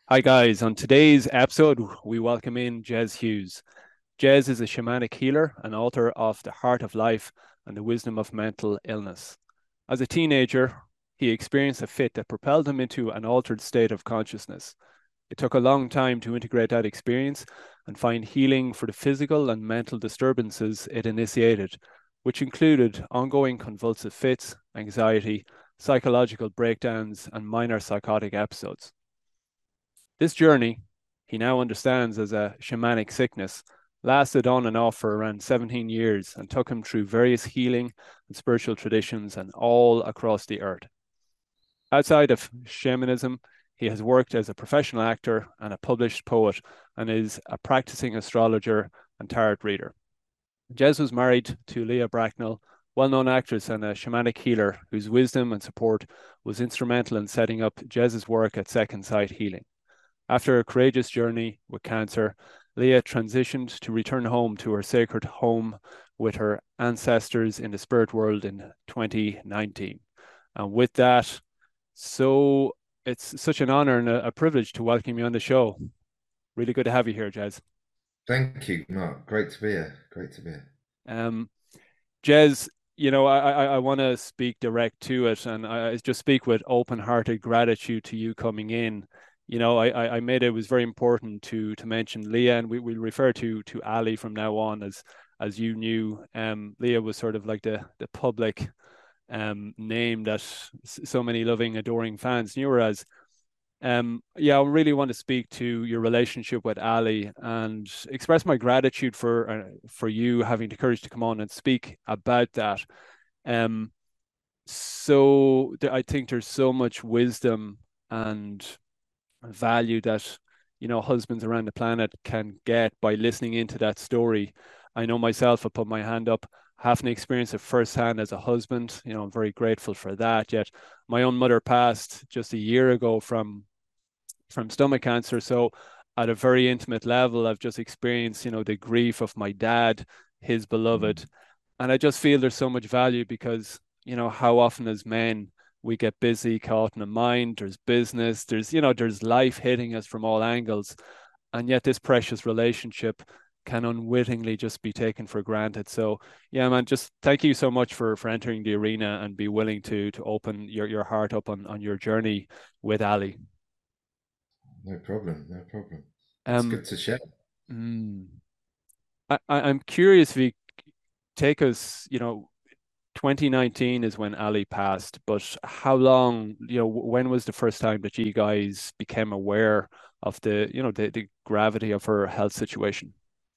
Hi, guys. On today's episode, we welcome in Jez Hughes. Jez is a shamanic healer and author of The Heart of Life and the Wisdom of Mental Illness. As a teenager, he experienced a fit that propelled him into an altered state of consciousness. It took a long time to integrate that experience and find healing for the physical and mental disturbances it initiated, which included ongoing convulsive fits, anxiety, psychological breakdowns, and minor psychotic episodes. This journey, he now understands as a shamanic sickness, lasted on and off for around 17 years and took him through various healing and spiritual traditions and all across the earth. Outside of shamanism, he has worked as a professional actor and a published poet and is a practicing astrologer and tarot reader. Jez was married to Leah Bracknell, well-known actress and a shamanic healer whose wisdom and support was instrumental in setting up Jez's work at Second Sight Healing. After a courageous journey with cancer, Leah transitioned to return home to her sacred home with her ancestors in the spirit world in 2019. And with that, so it's such an honor and a privilege to welcome you on the show. Really good to have you here, Jez. Thank you, Mark. Great to be here. Great to be here. Um, Jez, I want to speak direct to it, and I just speak with open-hearted gratitude to you coming in. I made it was very important to mention Leah, and we refer to Ali from now on as you knew. Leah was sort of like the public name that so many loving, adoring fans knew her as. Yeah, I really want to speak to your relationship with Ali and express my gratitude for you having the courage to come on and speak about that. Um, I think there's so much wisdom and value that husbands around the planet can get by listening into that story. I know myself, I put my hand up, haven't experienced it firsthand as a husband. I'm very grateful for that. Yet my own mother passed just a year ago from stomach cancer. So at a very intimate level, I've just experienced, the grief of my dad, his beloved. Mm. And I just feel there's so much value because, how often as men we get busy, caught in a mind, there's business, there's life hitting us from all angles. And yet this precious relationship can unwittingly just be taken for granted. So yeah, man, just thank you so much for entering the arena and be willing to open your heart up on your journey with Ali. No problem. No problem. It's Um, good to share. mm, I'm curious if you take us, 2019 is when Ali passed, but how long, when was the first time that you guys became aware of the gravity of her health situation?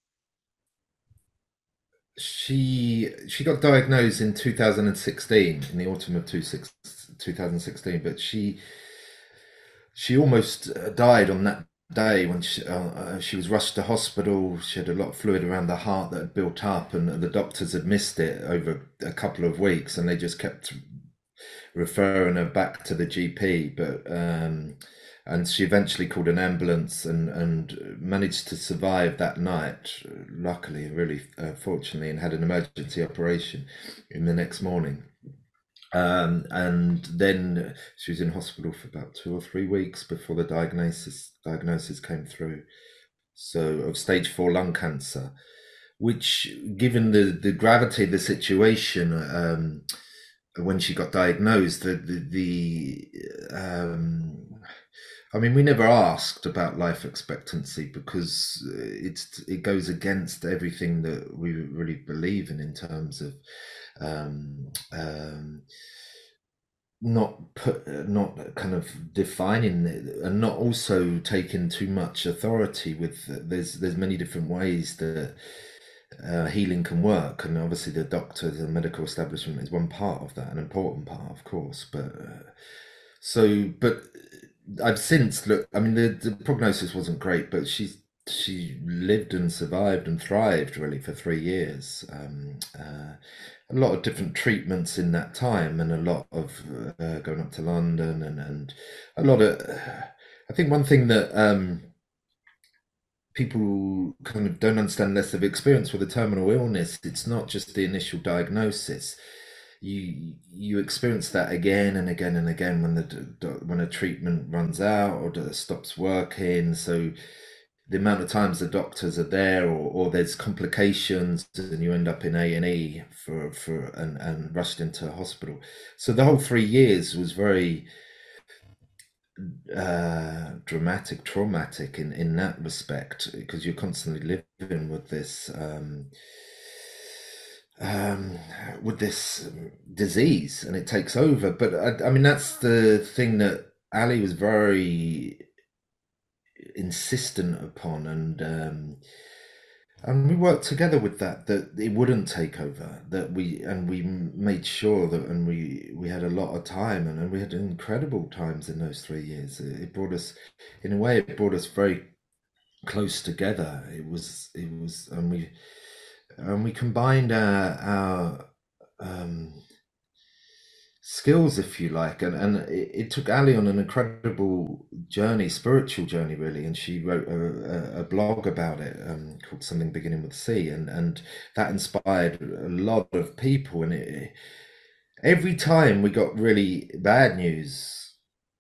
She got diagnosed in 2016, in the autumn of 2016, but she almost died on that day when she was rushed to hospital. She had a lot of fluid around the heart that had built up, and the doctors had missed it over a couple of weeks, and they just kept referring her back to the GP. And she eventually called an ambulance and managed to survive that night. Luckily, really fortunately, and had an emergency operation in the next morning. And then she was in hospital for about 2 or 3 weeks before the diagnosis came through. So of stage 4 lung cancer, which, given the gravity of the situation, when she got diagnosed, I mean, we never asked about life expectancy because it goes against everything that we really believe in terms of um, um, not kind of defining it, and not also taking too much authority with. There's many different ways that healing can work, and obviously the doctor, the medical establishment is one part of that, an important part, of course. But I've since looked. I mean, the prognosis wasn't great, but she lived and survived and thrived really for 3 years. A lot of different treatments in that time, and a lot of going up to London, and a lot of. I think one thing that people kind of don't understand unless they've experienced with a terminal illness, it's not just the initial diagnosis. you experience that again and again and again when when a treatment runs out or stops working. So the amount of times the doctors are there, or there's complications and you end up in A&E and rushed into hospital. So the whole 3 years was very dramatic, traumatic in that respect, because you're constantly living um, with this disease, and it takes over. But I mean, that's the thing that Ali was very insistent upon, and we worked together with that it wouldn't take over, that we made sure that, and we had a lot of time, and we had incredible times in those 3 years. It brought us, in a way, it brought us very close together. It was and we combined our skills, if you like, and it took Ali on an incredible journey, spiritual journey, really. And she wrote a blog about it, called Something Beginning with C, and that inspired a lot of people. And every time we got really bad news,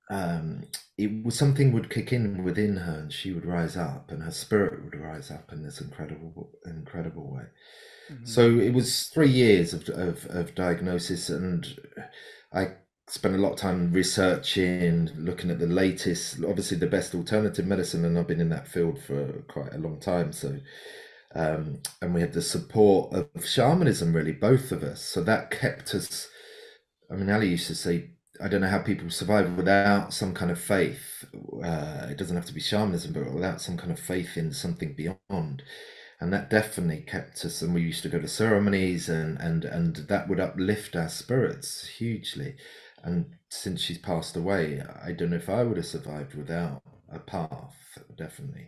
it was something would kick in within her, and she would rise up, and her spirit would rise up in this incredible way. So it was 3 years of diagnosis, and I spent a lot of time researching, looking at the latest, obviously the best alternative medicine, and I've been in that field for quite a long time. So, and we had the support of shamanism, really, both of us. So that kept us. I mean, Ali used to say, I don't know how people survive without some kind of faith. It doesn't have to be shamanism, but without some kind of faith in something beyond. And that definitely kept us. And we used to go to ceremonies, and that would uplift our spirits hugely. And since she's passed away, I don't know if I would have survived without a path. Definitely.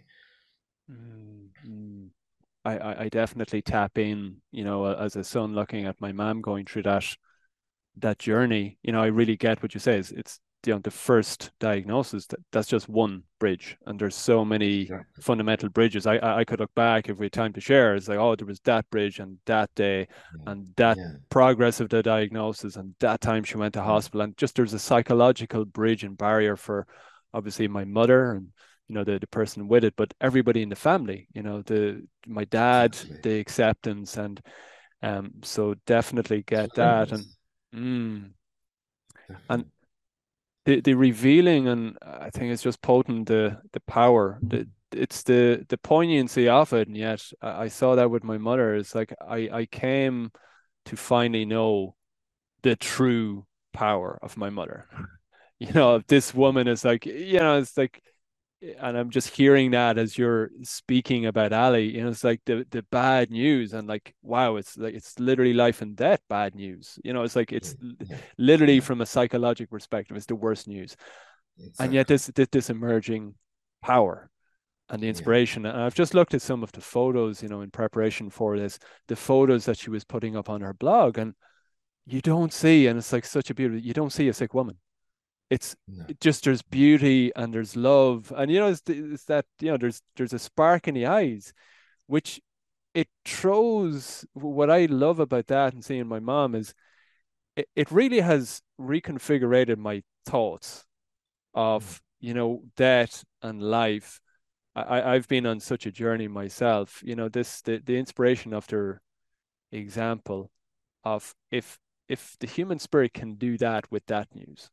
Mm-hmm. I definitely tap in, as a son looking at my mom going through that journey. I really get what you say. It's the first diagnosis, that's just one bridge, and there's so many Exactly. fundamental bridges. I could look back if we had time to share. It's like, oh, there was that bridge and that day Yeah. and that Yeah. progress of the diagnosis and that time she went to Yeah. hospital, and just there's a psychological bridge and barrier for obviously my mother and the person with it, but everybody in the family, my dad, Exactly. the acceptance, and so definitely get that. And Tremendous. mm, and Definitely. the revealing, and I think it's just potent, the power, it's the poignancy of it. And yet I saw that with my mother. It's like I came to finally know the true power of my mother. This woman is like, it's like, and I'm just hearing that as you're speaking about Ali, it's like the bad news, and like, wow, it's like it's literally life and death bad news. It's like Yeah. it's Yeah. literally Yeah. from a psychological perspective, it's the worst news. And yet Exactly. this emerging power and the Yeah. inspiration. And I've just looked at some of the photos, in preparation for this, the photos that she was putting up on her blog, and you don't see, and it's like such a beautiful, you don't see a sick woman. It's No. just there's beauty and there's love, and it's that there's a spark in the eyes, which it throws. What I love about that and seeing my mom is it really has reconfigured my thoughts Mm. of death and life. I've been on such a journey myself. The inspiration of their example of if the human spirit can do that with that news,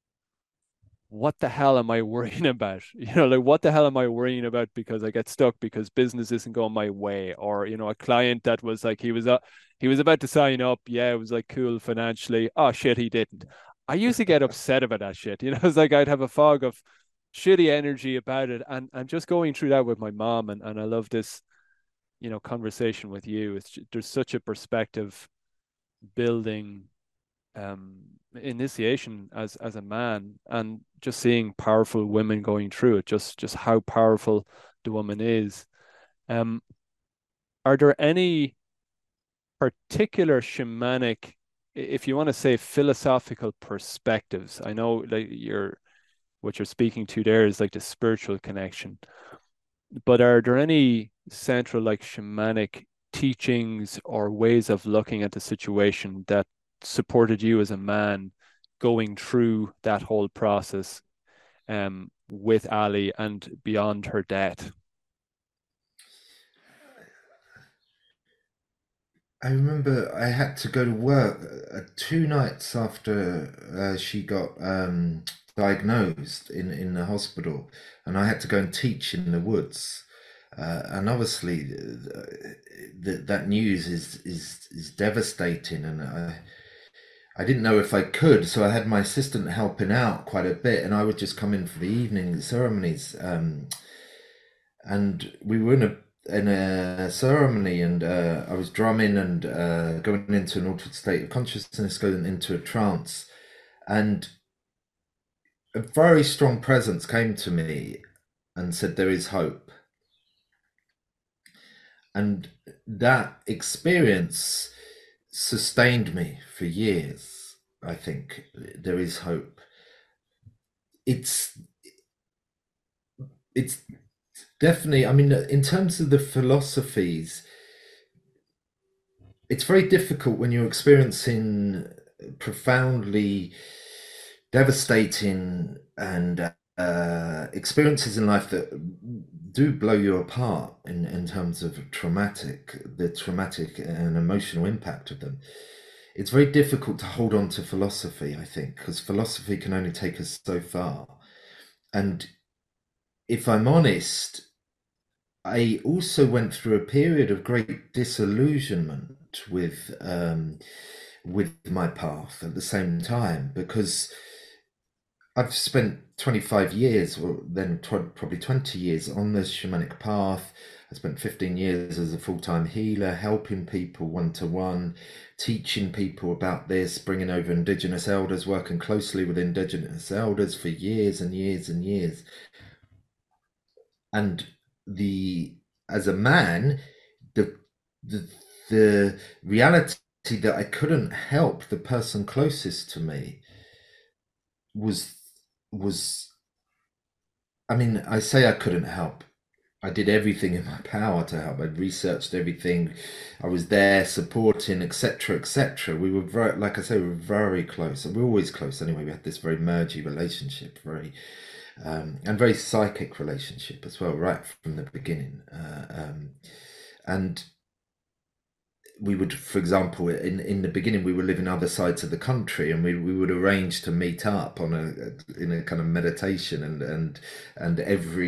what the hell am I worrying about? Like what the hell am I worrying about because I get stuck because business isn't going my way, or a client that was like he was about to sign up, yeah, it was like cool financially. Oh shit, he didn't. I used to get upset about that shit. It's like I'd have a fog of shitty energy about it, and just going through that with my mom, and I love this, conversation with you. There's such a perspective building, um, initiation as a man, and just seeing powerful women going through it, just how powerful the woman is. Um, are there any particular shamanic, if you want to say philosophical perspectives? I know like what you're speaking to there is like the spiritual connection, but are there any central like shamanic teachings or ways of looking at the situation that supported you as a man going through that whole process with Ali and beyond her death? I remember I had to go to work 2 nights after she got diagnosed in the hospital, and I had to go and teach in the woods. And obviously, that news is devastating, and I didn't know if I could, so I had my assistant helping out quite a bit, and I would just come in for the evening ceremonies. And we were in a ceremony, and I was drumming and going into an altered state of consciousness, going into a trance, and a very strong presence came to me and said, "There is hope." And that experience sustained me for years. I think there is hope. It's it's definitely, I mean, in terms of the philosophies, it's very difficult when you're experiencing profoundly devastating and experiences in life that do blow you apart in terms of the traumatic and emotional impact of them. It's very difficult to hold on to philosophy, I think, because philosophy can only take us so far. And if I'm honest, I also went through a period of great disillusionment with my path at the same time, because I've spent 25 years, or then probably 20 years on the shamanic path. I spent 15 years as a full-time healer, helping people one-to-one, teaching people about this, bringing over Indigenous elders, working closely with Indigenous elders for years and years and years. And the as a man, the the the reality that I couldn't help the person closest to me was was I mean, I say I couldn't help. I did everything in my power to help. I researched everything. I was there supporting, etc., etc. We were very, like I say, we were very close. And we're always close anyway. We had this very mergy relationship, and very psychic relationship as well, right from the beginning. And we would, for example, in the beginning, we were living other sides of the country, and we would arrange to meet up in a kind of meditation, and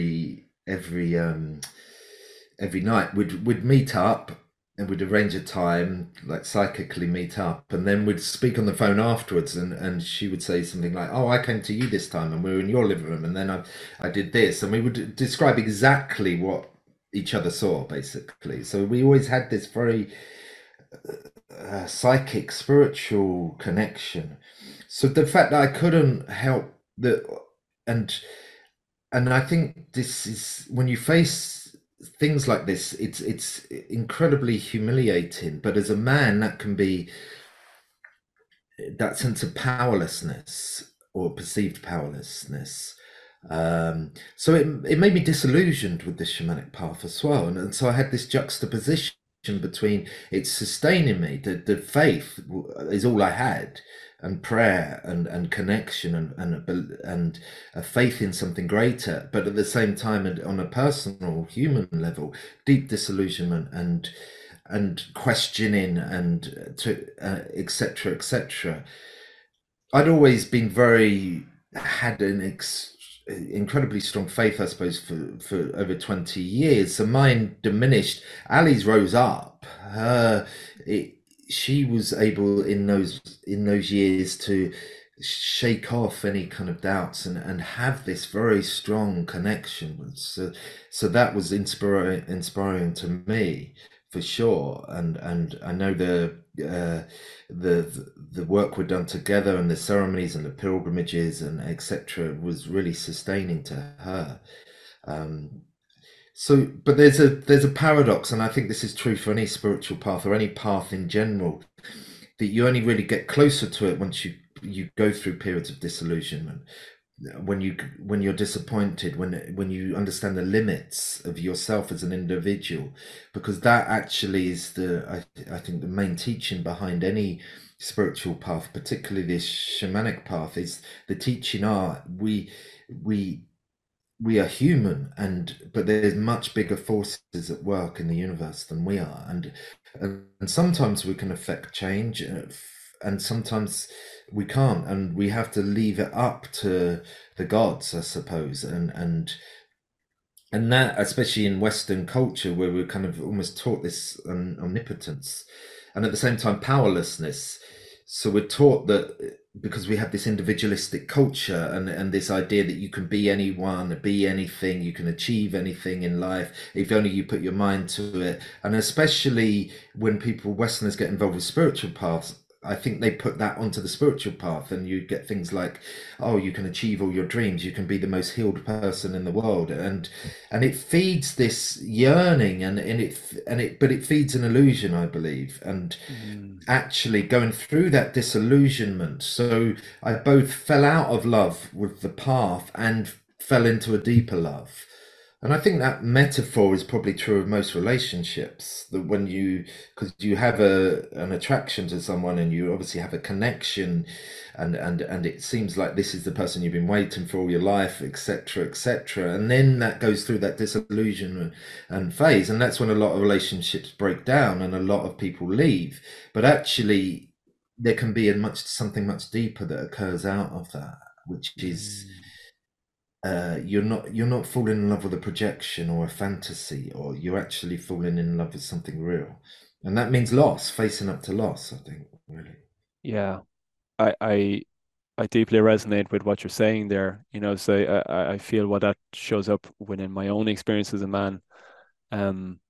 every night we'd meet up, and we'd arrange a time, like psychically meet up, and then we'd speak on the phone afterwards, and she would say something like, "Oh, I came to you this time, and we were in your living room, and then I did this," and we would describe exactly what each other saw, basically. So we always had this very psychic, spiritual connection. So the fact that I couldn't help that, and I think this is when you face things like this, it's incredibly humiliating. But as a man, that can be that sense of powerlessness or perceived powerlessness. So it made me disillusioned with the shamanic path as well, and so I had this juxtaposition between it's sustaining me, the faith is all I had, and prayer and connection and a faith in something greater, but at the same time, and on a personal human level, deep disillusionment and questioning and to etc etc. I'd always been had an incredibly strong faith, I suppose, for over 20 years. So mine diminished. Ali's rose up. She was able in those years to shake off any kind of doubts and have this very strong connection. So that was inspiring to me, for sure. And I know the work we've done together, and the ceremonies and the pilgrimages and etc. was really sustaining to her. But there's a paradox, and I think this is true for any spiritual path or any path in general, that you only really get closer to it once you go through periods of disillusionment. when you're disappointed, when you understand the limits of yourself as an individual, because that actually is I think the main teaching behind any spiritual path, particularly this shamanic path, is the teaching are we we are human, and but there's much bigger forces at work in the universe than we are, and sometimes we can affect change, and sometimes we can't, and we have to leave it up to the gods, I suppose, and that, especially in Western culture, where we're kind of almost taught this omnipotence and at the same time powerlessness. So we're taught that because we have this individualistic culture and this idea that you can be anyone, be anything, you can achieve anything in life if only you put your mind to it. And especially when people, Westerners, get involved with spiritual paths, I think they put that onto the spiritual path, and you get things like, oh, you can achieve all your dreams, you can be the most healed person in the world, and it feeds this yearning, but it feeds an illusion, I believe, and Mm. actually going through that disillusionment. So I both fell out of love with the path and fell into a deeper love. And I think that metaphor is probably true of most relationships. That when you, because you have an attraction to someone, and you obviously have a connection, and it seems like this is the person you've been waiting for all your life, etc., etc. And then that goes through that disillusionment and phase, and that's when a lot of relationships break down and a lot of people leave. But actually, there can be something much deeper that occurs out of that, which is Mm. you're not falling in love with a projection or a fantasy, or you're actually falling in love with something real, and that means loss, facing up to loss, I think, really. Yeah, I, I I deeply resonate with what you're saying there. So I feel what that shows up within my own experience as a man. Um,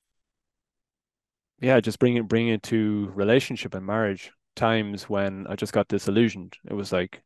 yeah, just bring it to relationship and marriage. Times when I just got disillusioned. It was like,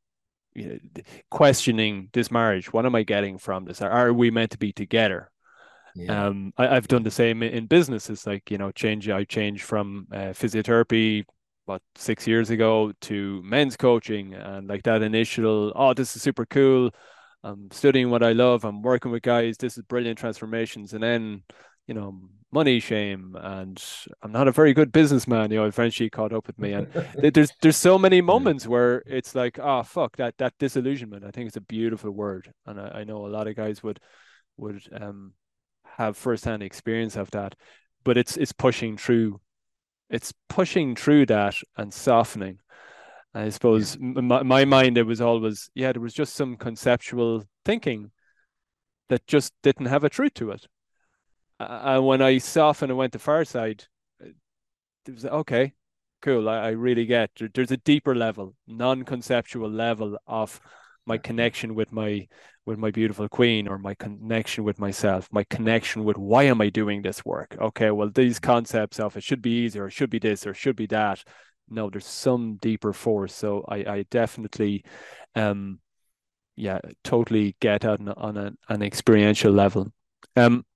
questioning this marriage. What am I getting from this? Are we meant to be together? Yeah, I've yeah, done the same in business. It's like, I changed from physiotherapy about 6 years ago to men's coaching, and like that initial, oh, this is super cool. I'm studying what I love. I'm working with guys. This is brilliant transformations. And then, money shame, and I'm not a very good businessman. Eventually caught up with me, and there's so many yeah, moments where it's like, oh fuck, that disillusionment. I think it's a beautiful word, and I know a lot of guys would have firsthand experience of that, but it's pushing through. It's pushing through that and softening. I yeah, suppose my mind, it was always, yeah, there was just some conceptual thinking that just didn't have a truth to it. And when I softened and went to far side, it was okay, cool. I really get there's a deeper level, non-conceptual level of my exactly. connection with my beautiful queen, or my connection with myself, my connection with why am I doing this work? Okay, well, these concepts of it should be easier, it should be this, or should be that. No, there's some deeper force. So I definitely, um, yeah, totally get on an experiential level. Um,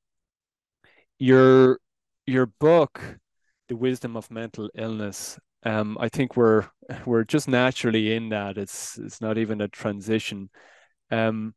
your your book, The Wisdom of Mental Illness, I think we're just naturally in that. It's not even a transition. Um,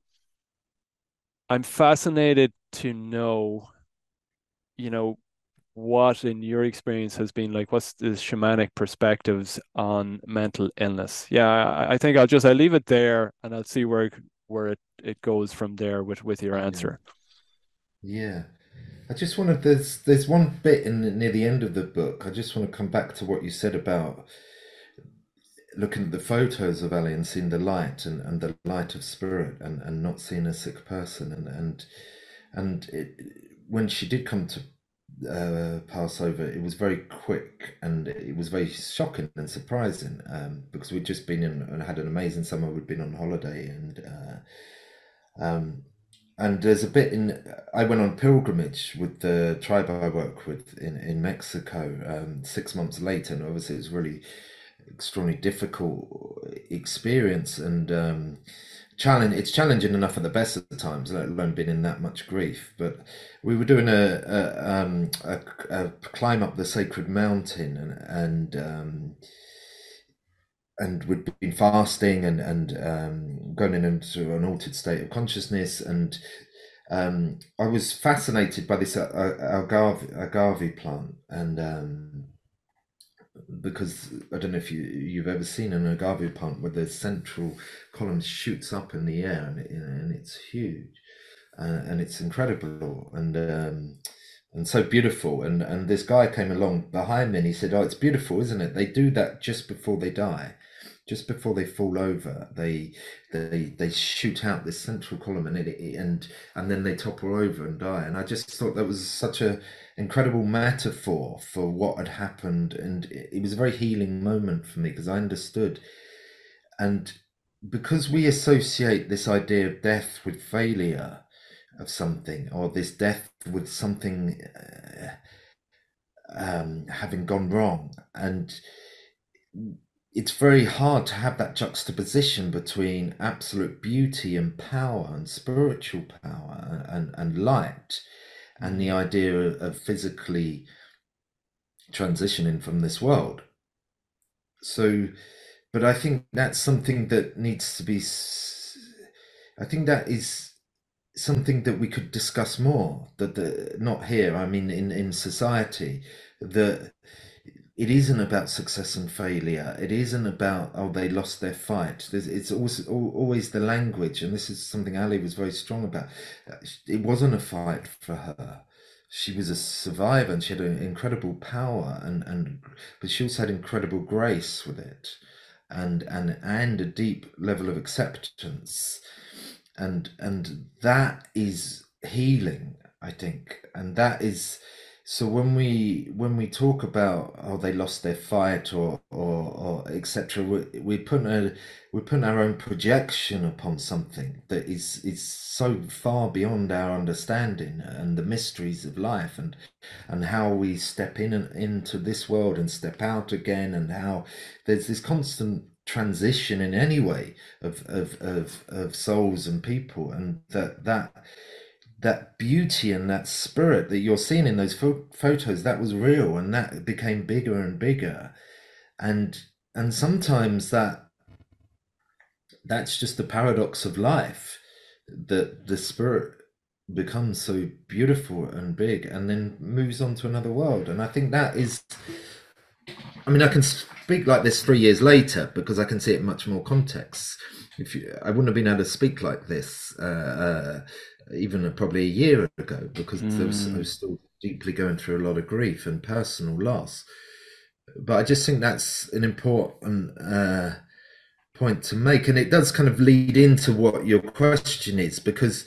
I'm fascinated to know, you know, what in your experience has been like, what's the shamanic perspectives on mental illness? Yeah, I think I'll leave it there, and I'll see where it goes from there with your Yeah, answer. yeah. I just want to. There's one bit near the end of the book. I just want to come back to what you said about looking at the photos of Ali and seeing the light, and the light of spirit, and not seeing a sick person, and when she did come to pass over, it was very quick, and it was very shocking and surprising, because we'd just been in and had an amazing summer. We'd been on holiday, um, and there's a bit in. I went on pilgrimage with the tribe I work with in Mexico 6 months later, and obviously it was really extraordinarily difficult experience, and it's challenging enough at the best of the times, let alone being in that much grief. But we were doing a climb up the sacred mountain, and and we'd been fasting and going into an altered state of consciousness, and I was fascinated by this agave plant, and because I don't know if you've ever seen an agave plant where the central column shoots up in the air, and it's huge, and it's incredible, and so beautiful. And this guy came along behind me and he said, "Oh, it's beautiful, isn't it? They do that just before they die." Just before they fall over, they shoot out this central column, and then they topple over and die. And I just thought that was such a incredible metaphor for what had happened, and it was a very healing moment for me because I understood. And because we associate this idea of death with failure of something, or this death with something having gone wrong, and it's very hard to have that juxtaposition between absolute beauty and power and spiritual power and light, and the idea of physically transitioning from this world. So, but I think that's something that needs to be, I think that is something that we could discuss more, not here, I mean in society, that it isn't about success and failure. It isn't about, oh, they lost their fight. It's always the language, and this is something Ali was very strong about. It wasn't a fight for her. She was a survivor, and she had an incredible power, but she also had incredible grace with it, and a deep level of acceptance, and that is healing, I think, and that is. So when we talk about, oh, they lost their fight, or etc., we're putting our own projection upon something that is so far beyond our understanding, and the mysteries of life, and how we step in and into this world and step out again, and how there's this constant transition in any way of souls and people, and that beauty and that spirit that you're seeing in those photos, that was real, and that became bigger and bigger, and sometimes that's just the paradox of life, that the spirit becomes so beautiful and big and then moves on to another world. And I think that is, I mean, I can speak like this 3 years later because I can see it in much more context. I wouldn't have been able to speak like this even probably a year ago, because I was still deeply going through a lot of grief and personal loss. But I just think that's an important point to make, and it does kind of lead into what your question is, because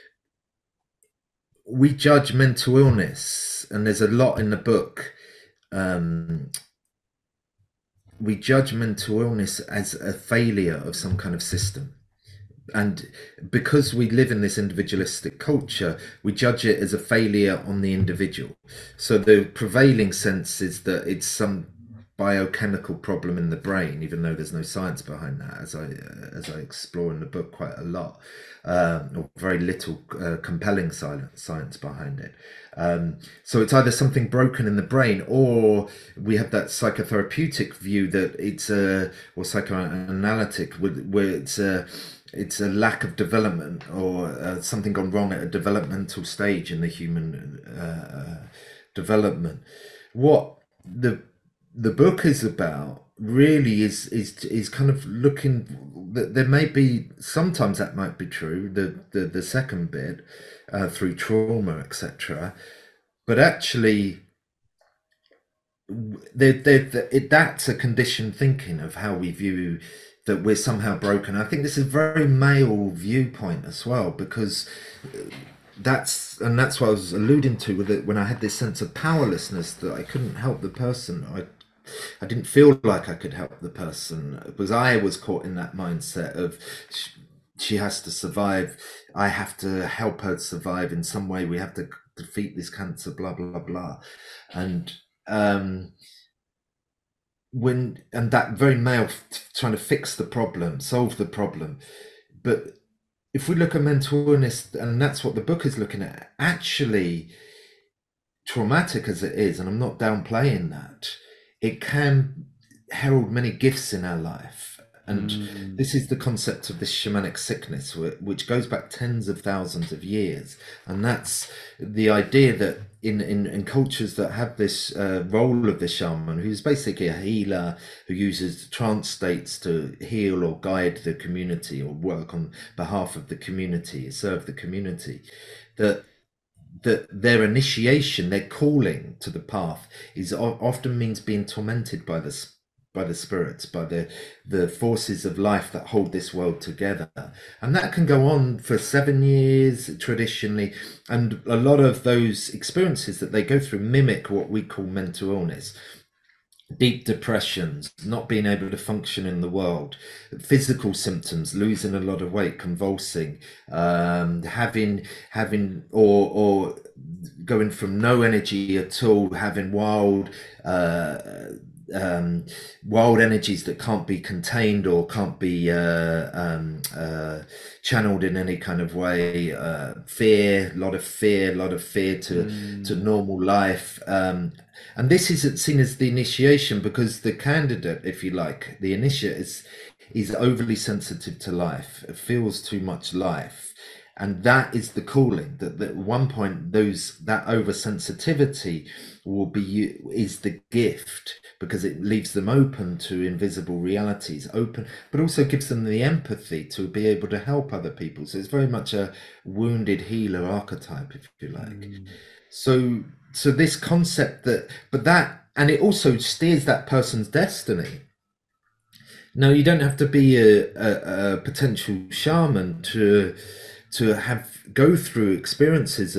we judge mental illness, and there's a lot in the book. We judge mental illness as a failure of some kind of system. And because we live in this individualistic culture, we judge it as a failure on the individual. So the prevailing sense is that it's some biochemical problem in the brain, even though there's no science behind that, as I explore in the book quite a lot, or very little compelling science behind it. So it's either something broken in the brain, or we have that psychotherapeutic view that it's or psychoanalytic, where it's a lack of development, or something gone wrong at a developmental stage in the human development. What the book is about really is kind of looking that there may be, sometimes that might be true, the second bit, through trauma, etc., but actually that's a conditioned thinking of how we view that we're somehow broken. I think this is a very male viewpoint as well, because that's what I was alluding to with it, when I had this sense of powerlessness, that I couldn't help the person. I didn't feel like I could help the person, because I was caught in that mindset of she has to survive. I have to help her survive in some way. We have to defeat this cancer, blah, blah, blah. And that very male trying to fix the problem, solve the problem. But if we look at mental illness, and that's what the book is looking at, actually traumatic as it is, and I'm not downplaying that, it can herald many gifts in our life. And Mm. this is the concept of this shamanic sickness, which goes back tens of thousands of years. And that's the idea that in cultures that have this role of the shaman, who's basically a healer who uses trance states to heal or guide the community or work on behalf of the community, serve the community, that their initiation, their calling to the path, is often means being tormented by the spirits, by the forces of life that hold this world together, and that can go on for 7 years traditionally. And a lot of those experiences that they go through mimic what we call mental illness: deep depressions, not being able to function in the world, physical symptoms, losing a lot of weight, convulsing, having or going from no energy at all, having wild energies that can't be contained or can't be channeled in any kind of way. Fear, a lot of fear to Mm. normal life. And this isn't seen as the initiation, because the candidate, if you like, the initiate is overly sensitive to life. It feels too much life. And that is the calling, that at one point that oversensitivity is the gift, because it leaves them open to invisible realities, open, but also gives them the empathy to be able to help other people. So it's very much a wounded healer archetype, if you like. Mm. So this concept and it also steers that person's destiny. Now, you don't have to be a potential shaman to have go through experiences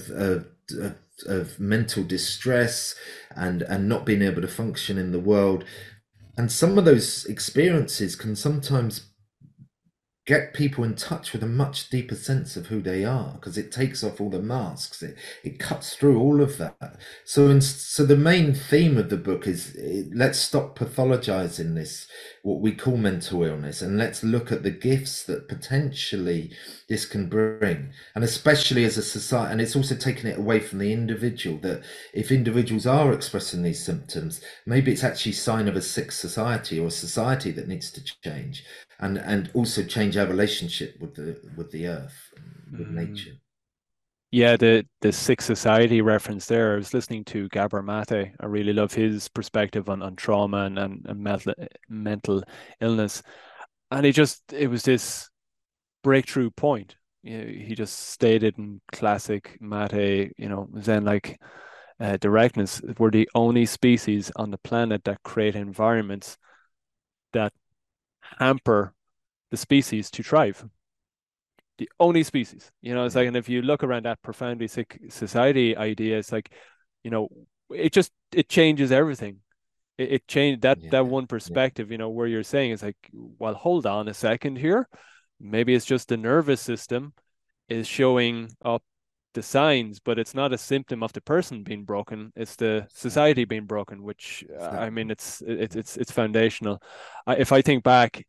of mental distress and not being able to function in the world. And some of those experiences can sometimes get people in touch with a much deeper sense of who they are, because it takes off all the masks, it cuts through all of that. So the main theme of the book is, let's stop pathologizing this, what we call mental illness, and let's look at the gifts that potentially this can bring. And especially as a society, and it's also taking it away from the individual, that if individuals are expressing these symptoms, maybe it's actually a sign of a sick society, or a society that needs to change, and also change our relationship with the earth, with Mm. nature. Yeah, the sick society reference there. I was listening to Gabor Mate. I really love his perspective on trauma and mental illness. And it was this breakthrough point. You know, he just stated in classic Mate, Zen like directness, we're the only species on the planet that create environments that hamper the species to thrive. The only species. It's Yeah, like, and if you look around that profoundly sick society idea, it's like, you know, it changes everything. It changed yeah, that one yeah, perspective, where you're saying it's like, well, hold on a second here. Maybe it's just the nervous system is showing up the signs, but it's not a symptom of the person being broken. It's the society exactly, being broken, which I exactly. mean, it's foundational. If I think back,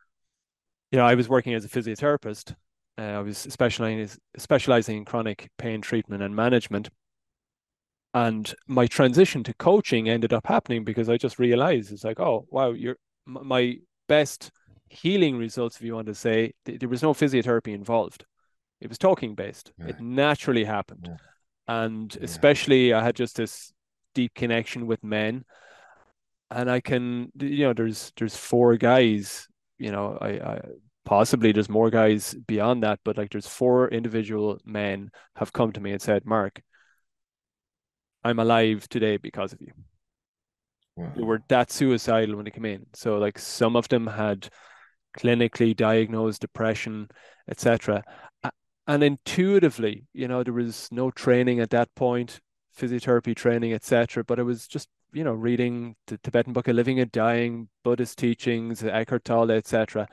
I was working as a physiotherapist. I was specializing in chronic pain treatment and management. And my transition to coaching ended up happening because I just realized it's like, oh, wow, my best healing results, if you want to say, there was no physiotherapy involved. It was talking based. It Right. naturally happened. Yeah, And yeah, especially, I had just this deep connection with men. And there's four guys, I possibly there's more guys beyond that, but like there's four individual men have come to me and said, Mark, I'm alive today because of you. They wow, were that suicidal when they came in. So like some of them had clinically diagnosed depression, etc. And intuitively, there was no training at that point, physiotherapy training, etc. But it was just, reading the Tibetan Book of Living and Dying, Buddhist teachings, Eckhart Tolle, etc.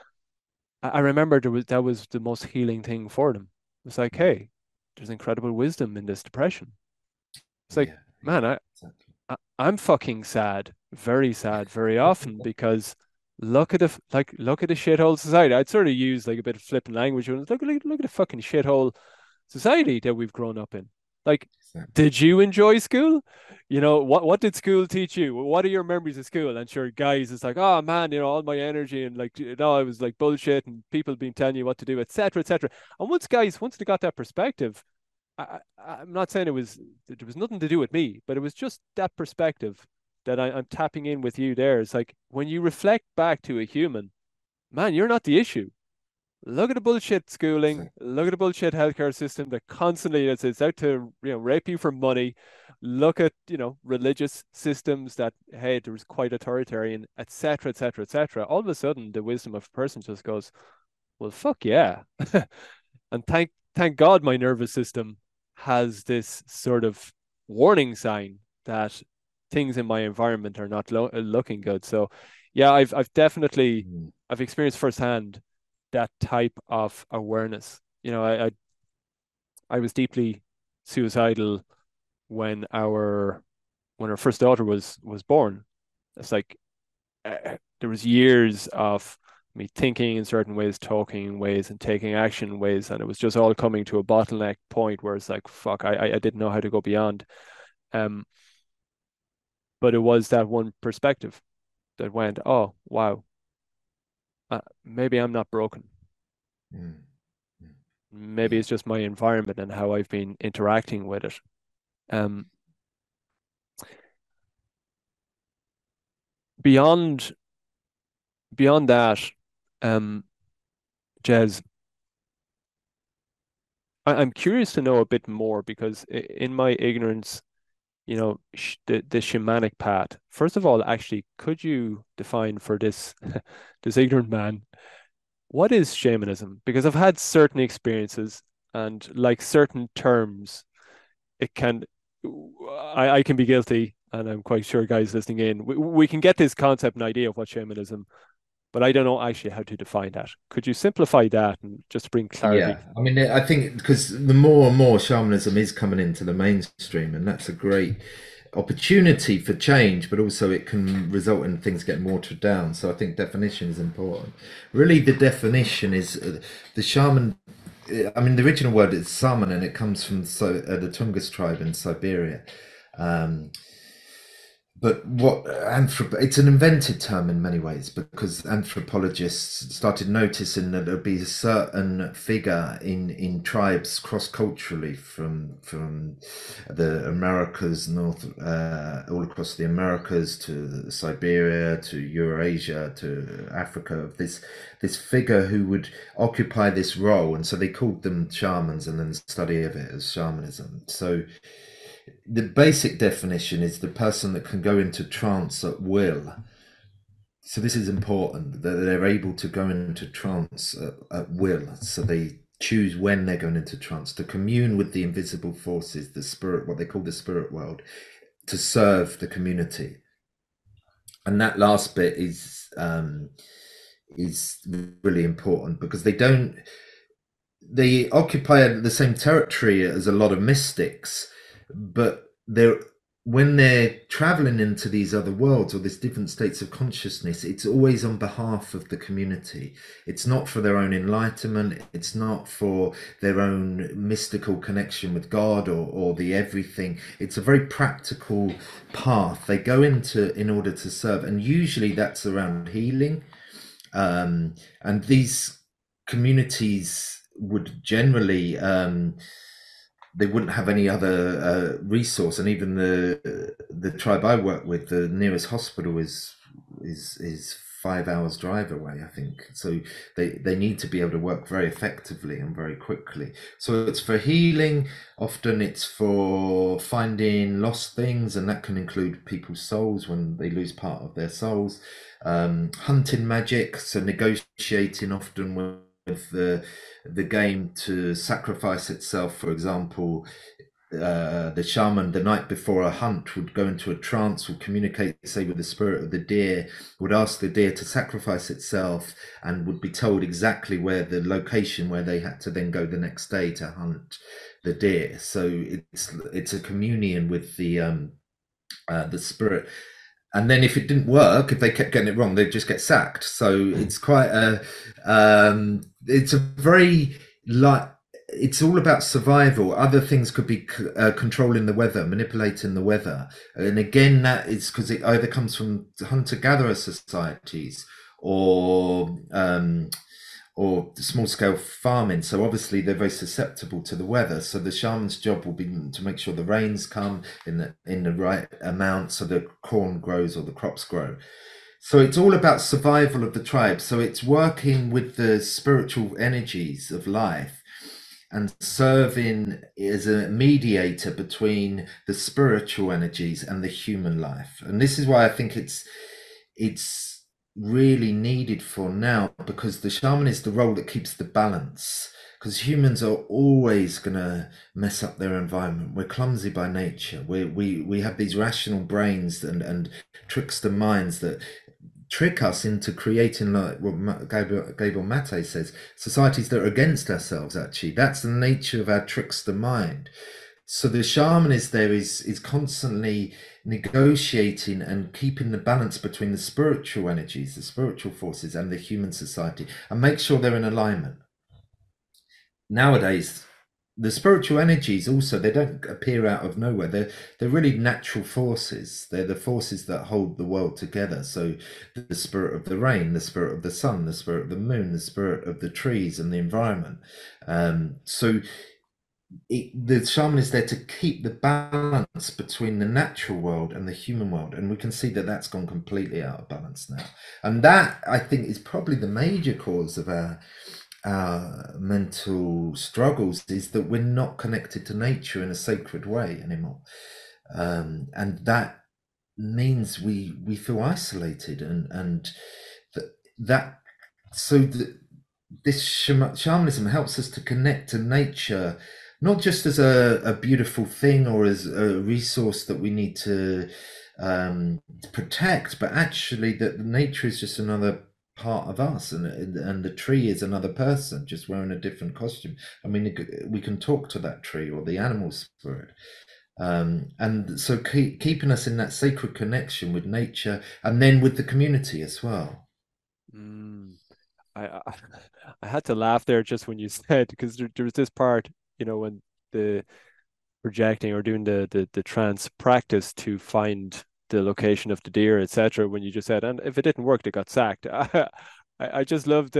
I remember that was the most healing thing for them. It was like, yeah, hey, there's incredible wisdom in this depression. It's like, yeah, yeah, man, exactly. I'm fucking sad, very often because look at the shithole society. I'd sort of use like a bit of flippant language. Look at the fucking shithole society that we've grown up in. Like, did you enjoy school? What did school teach you? What are your memories of school? And sure, guys, it's like, oh man, all my energy and like, I was like bullshit and people being telling you what to do, etc., etc. And once they got that perspective, I'm not saying there was nothing to do with me, but it was just that perspective that I'm tapping in with you there. It's like when you reflect back to a human, man, you're not the issue. Look at the bullshit schooling. Look at the bullshit healthcare system that constantly it's out to rape you for money. Look at religious systems that hey there was quite authoritarian, etc., etc., etc. All of a sudden, the wisdom of a person just goes, well, fuck yeah, and thank God my nervous system has this sort of warning sign that things in my environment are not looking good. So yeah, I've definitely I've experienced firsthand that type of awareness. I was deeply suicidal when our first daughter was born. It's like there was years of me thinking in certain ways, talking in ways, and taking action in ways, and it was just all coming to a bottleneck point where it's like, fuck, I didn't know how to go beyond. Um, but it was that one perspective that went, oh wow, maybe I'm not broken. Mm. Maybe Yeah. it's just my environment and how I've been interacting with it. Um, beyond beyond that, um, Jez, I'm curious to know a bit more because in my ignorance, the shamanic path. First of all, actually, could you define for this this ignorant man what is shamanism? Because I've had certain experiences and like certain terms, it can I can be guilty, and I'm quite sure guys listening in, we can get this concept and idea of what shamanism, but I don't know actually how to define that. Could you simplify that and just bring clarity? Yeah, I mean, I think because the more and more shamanism is coming into the mainstream, and that's a great opportunity for change, but also it can result in things getting watered down. So I think definition is important. Really, the definition is the shaman. I mean, the original word is shaman, and it comes from the Tungus tribe in Siberia. Um, but it's an invented term in many ways because anthropologists started noticing that there'd be a certain figure in tribes cross culturally from the Americas north all across the Americas to Siberia to Eurasia to Africa of this figure who would occupy this role, and so they called them shamans, and then the study of it as shamanism. So the basic definition is the person that can go into trance at will. So this is important that they're able to go into trance at will. So they choose when they're going into trance to commune with the invisible forces, the spirit, what they call the spirit world, to serve the community. And that last bit is really important because they occupy the same territory as a lot of mystics, but when they're traveling into these other worlds or these different states of consciousness, it's always on behalf of the community. It's not for their own enlightenment. It's not for their own mystical connection with God or the everything. It's a very practical path they go into in order to serve. And usually that's around healing. And these communities would generally they wouldn't have any other resource, and even the tribe I work with, the nearest hospital is 5 hours drive away, I think. So they need to be able to work very effectively and very quickly. So it's for healing. Often it's for finding lost things, and that can include people's souls when they lose part of their souls. Hunting magic, so negotiating often with the game to sacrifice itself. For example, the shaman the night before a hunt would go into a trance, would communicate, say, with the spirit of the deer, would ask the deer to sacrifice itself, and would be told exactly where the location where they had to then go the next day to hunt the deer. So it's a communion with the spirit. And then if it didn't work, if they kept getting it wrong, they'd just get sacked. So it's quite it's a very it's all about survival. Other things could be controlling the weather, manipulating the weather, and again, that is because it either comes from hunter-gatherer societies or small scale farming. So obviously they're very susceptible to the weather. So the shaman's job will be to make sure the rains come in the right amount so the corn grows or the crops grow. So it's all about survival of the tribe. So it's working with the spiritual energies of life and serving as a mediator between the spiritual energies and the human life. And this is why I think it's really needed for now, because the shaman is the role that keeps the balance, because humans are always going to mess up their environment. We're clumsy by nature. We have these rational brains and trickster minds that trick us into creating, like what Gabriel Mate says, societies that are against ourselves. Actually, that's the nature of our trickster mind. So the shaman is constantly negotiating and keeping the balance between the spiritual energies, the spiritual forces, and the human society, and make sure they're in alignment. Nowadays, the spiritual energies also, they don't appear out of nowhere. They're really natural forces. They're the forces that hold the world together. So the spirit of the rain, the spirit of the sun, the spirit of the moon, the spirit of the trees and the environment. So the shaman is there to keep the balance between the natural world and the human world, and we can see that that's gone completely out of balance now. And that, I think, is probably the major cause of our mental struggles, is that we're not connected to nature in a sacred way anymore, and that means we feel isolated, and that so that this shamanism helps us to connect to nature, not just as a beautiful thing or as a resource that we need to protect, but actually that nature is just another part of us, and the tree is another person just wearing a different costume. I mean, we can talk to that tree or the animal spirit, and so keeping us in that sacred connection with nature and then with the community as well. Mm. I I had to laugh there just when you said, because there was this part, when the projecting or doing the trance practice to find the location of the deer, etc. When you just said, and if it didn't work, they got sacked. I just love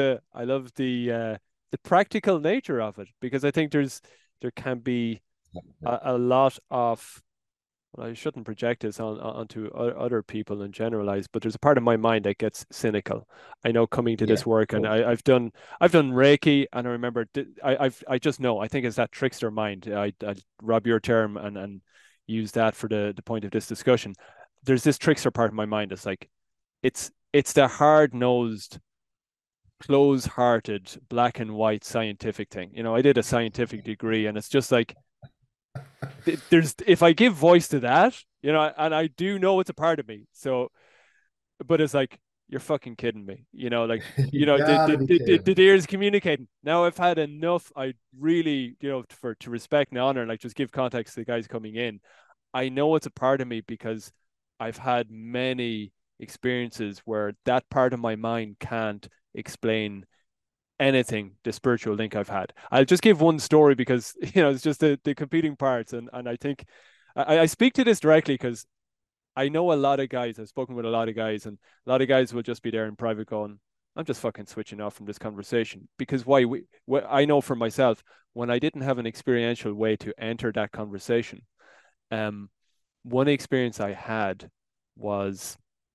the practical nature of it, because I think there can be a lot of, well, I shouldn't project this onto other people and generalize, but there's a part of my mind that gets cynical. I know, coming to Yeah, this work, and cool. I've done Reiki, and I remember I just know, I think it's that trickster mind. I rob your term and use that for the point of this discussion. There's this trickster part of my mind that's like, it's the hard nosed, close hearted, black and white scientific thing. I did a scientific degree, and it's just like, there's, if I give voice to that, and I do know it's a part of me. So, but it's like, you're fucking kidding me. Like, You gotta be the kidding. deer is communicating. Now I've had enough. I really, to respect and honor and like just give context to the guys coming in. I know it's a part of me because I've had many experiences where that part of my mind can't explain anything, the spiritual link I've had. I'll just give one story because it's just the competing parts, and I think I speak to this directly because I know a lot of guys. I've spoken with a lot of guys, and a lot of guys will just be there in private going, "I'm just fucking switching off from this conversation," because why? I know for myself, when I didn't have an experiential way to enter that conversation, um, one experience I had was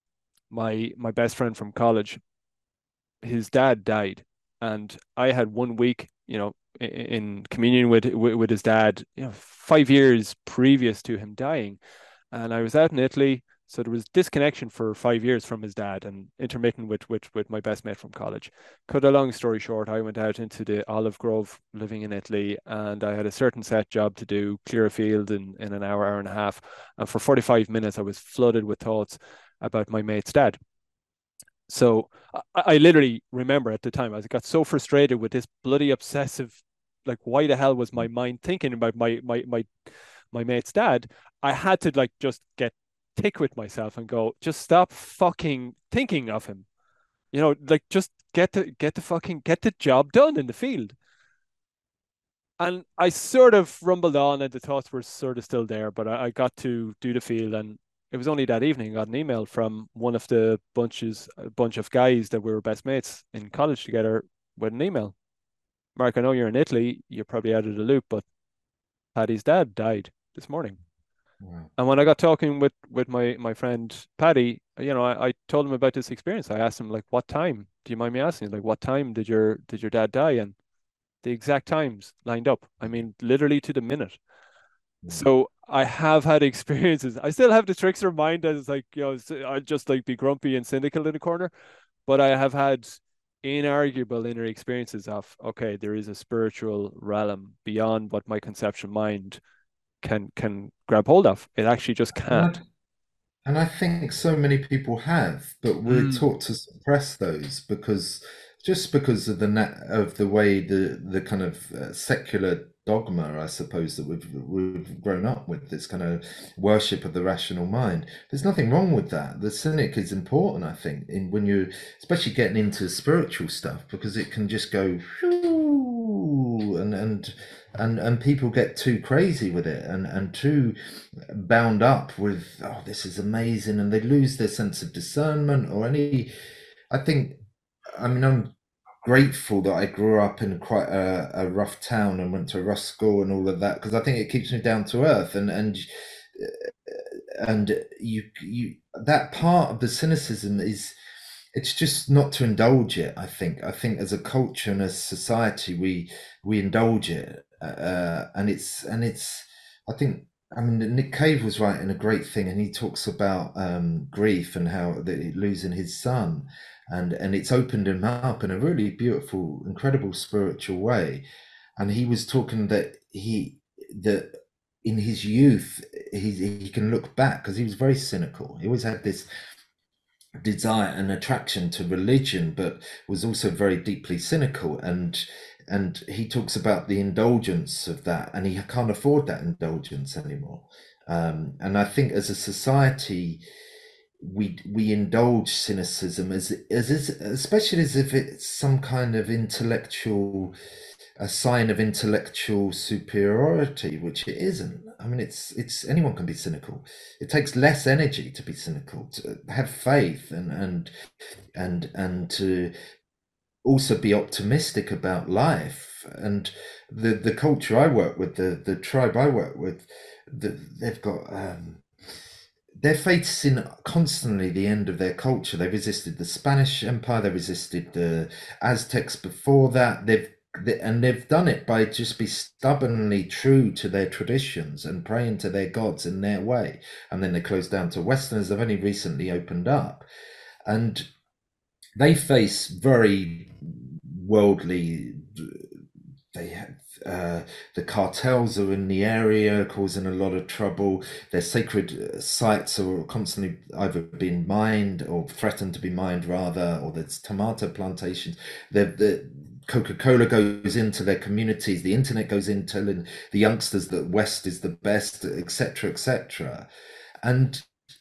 my best friend from college. His dad died, and I had 1 week, in communion with his dad, 5 years previous to him dying, and I was out in Italy. So there was disconnection for 5 years from his dad, and intermittent with my best mate from college. Cut a long story short, I went out into the olive grove living in Italy, and I had a certain set job to do, clear a field in an hour and a half. And for 45 minutes, I was flooded with thoughts about my mate's dad. So I literally remember at the time, I got so frustrated with this bloody obsessive, like, why the hell was my mind thinking about my mate's dad? I had to like just get tick with myself and go, just stop fucking thinking of him. Like, just get the job done in the field. And I sort of rumbled on, and the thoughts were sort of still there, but I got to do the field, and it was only that evening I got an email from one of the a bunch of guys that we were best mates in college together with an email. Mark, I know you're in Italy, you're probably out of the loop, but Paddy's dad died this morning. Wow. And when I got talking with my friend Paddy, I told him about this experience. I asked him like, "What time? Do you mind me asking? Like, what time did your dad die?" And the exact times lined up. I mean, literally to the minute. Yeah. So I have had experiences. I still have the trickster mind that is like, I just like be grumpy and cynical in the corner. But I have had inarguable inner experiences of, okay, there is a spiritual realm beyond what my conceptual mind can grab hold of. It actually just And can't. I, and I think so many people have, but we're Mm, taught to suppress those because just because of of the way the kind of secular dogma, I suppose, that we've grown up with, this kind of worship of the rational mind. There's nothing wrong with that. The cynic is important, I think, in when you're especially getting into spiritual stuff because it can just go "Phew," and people get too crazy with it and too bound up with, oh, this is amazing, and they lose their sense of discernment or any. I think, I mean, I'm grateful that I grew up in quite a rough town and went to a rough school and all of that because I think it keeps me down to earth and you that part of the cynicism is it's just not to indulge it. I think as a culture and as society we indulge it, and it's I think, I mean, Nick Cave was writing a great thing, and he talks about grief and how losing his son, and it's opened him up in a really beautiful, incredible spiritual way. And he was talking that in his youth he can look back because he was very cynical. He always had this desire and attraction to religion, but was also very deeply cynical. And he talks about the indulgence of that, and he can't afford that indulgence anymore. And I think as a society, we indulge cynicism especially as if it's some kind of intellectual a sign of intellectual superiority, which it isn't. I mean, it's anyone can be cynical. It takes less energy to be cynical, to have faith and to also be optimistic about life. And the culture I work with, the tribe I work with, they've got they're facing constantly the end of their culture. They resisted the Spanish Empire. They resisted the Aztecs before that. They've done it by just be stubbornly true to their traditions and praying to their gods in their way. And then they closed down to Westerners. They've only recently opened up, and they face very worldly. They have the cartels are in the area causing a lot of trouble. Their sacred sites are constantly either being mined or threatened to be mined, rather, or there's tomato plantations. The Coca-Cola goes into their communities. The internet goes in telling the youngsters that West is the best, etc., etc. And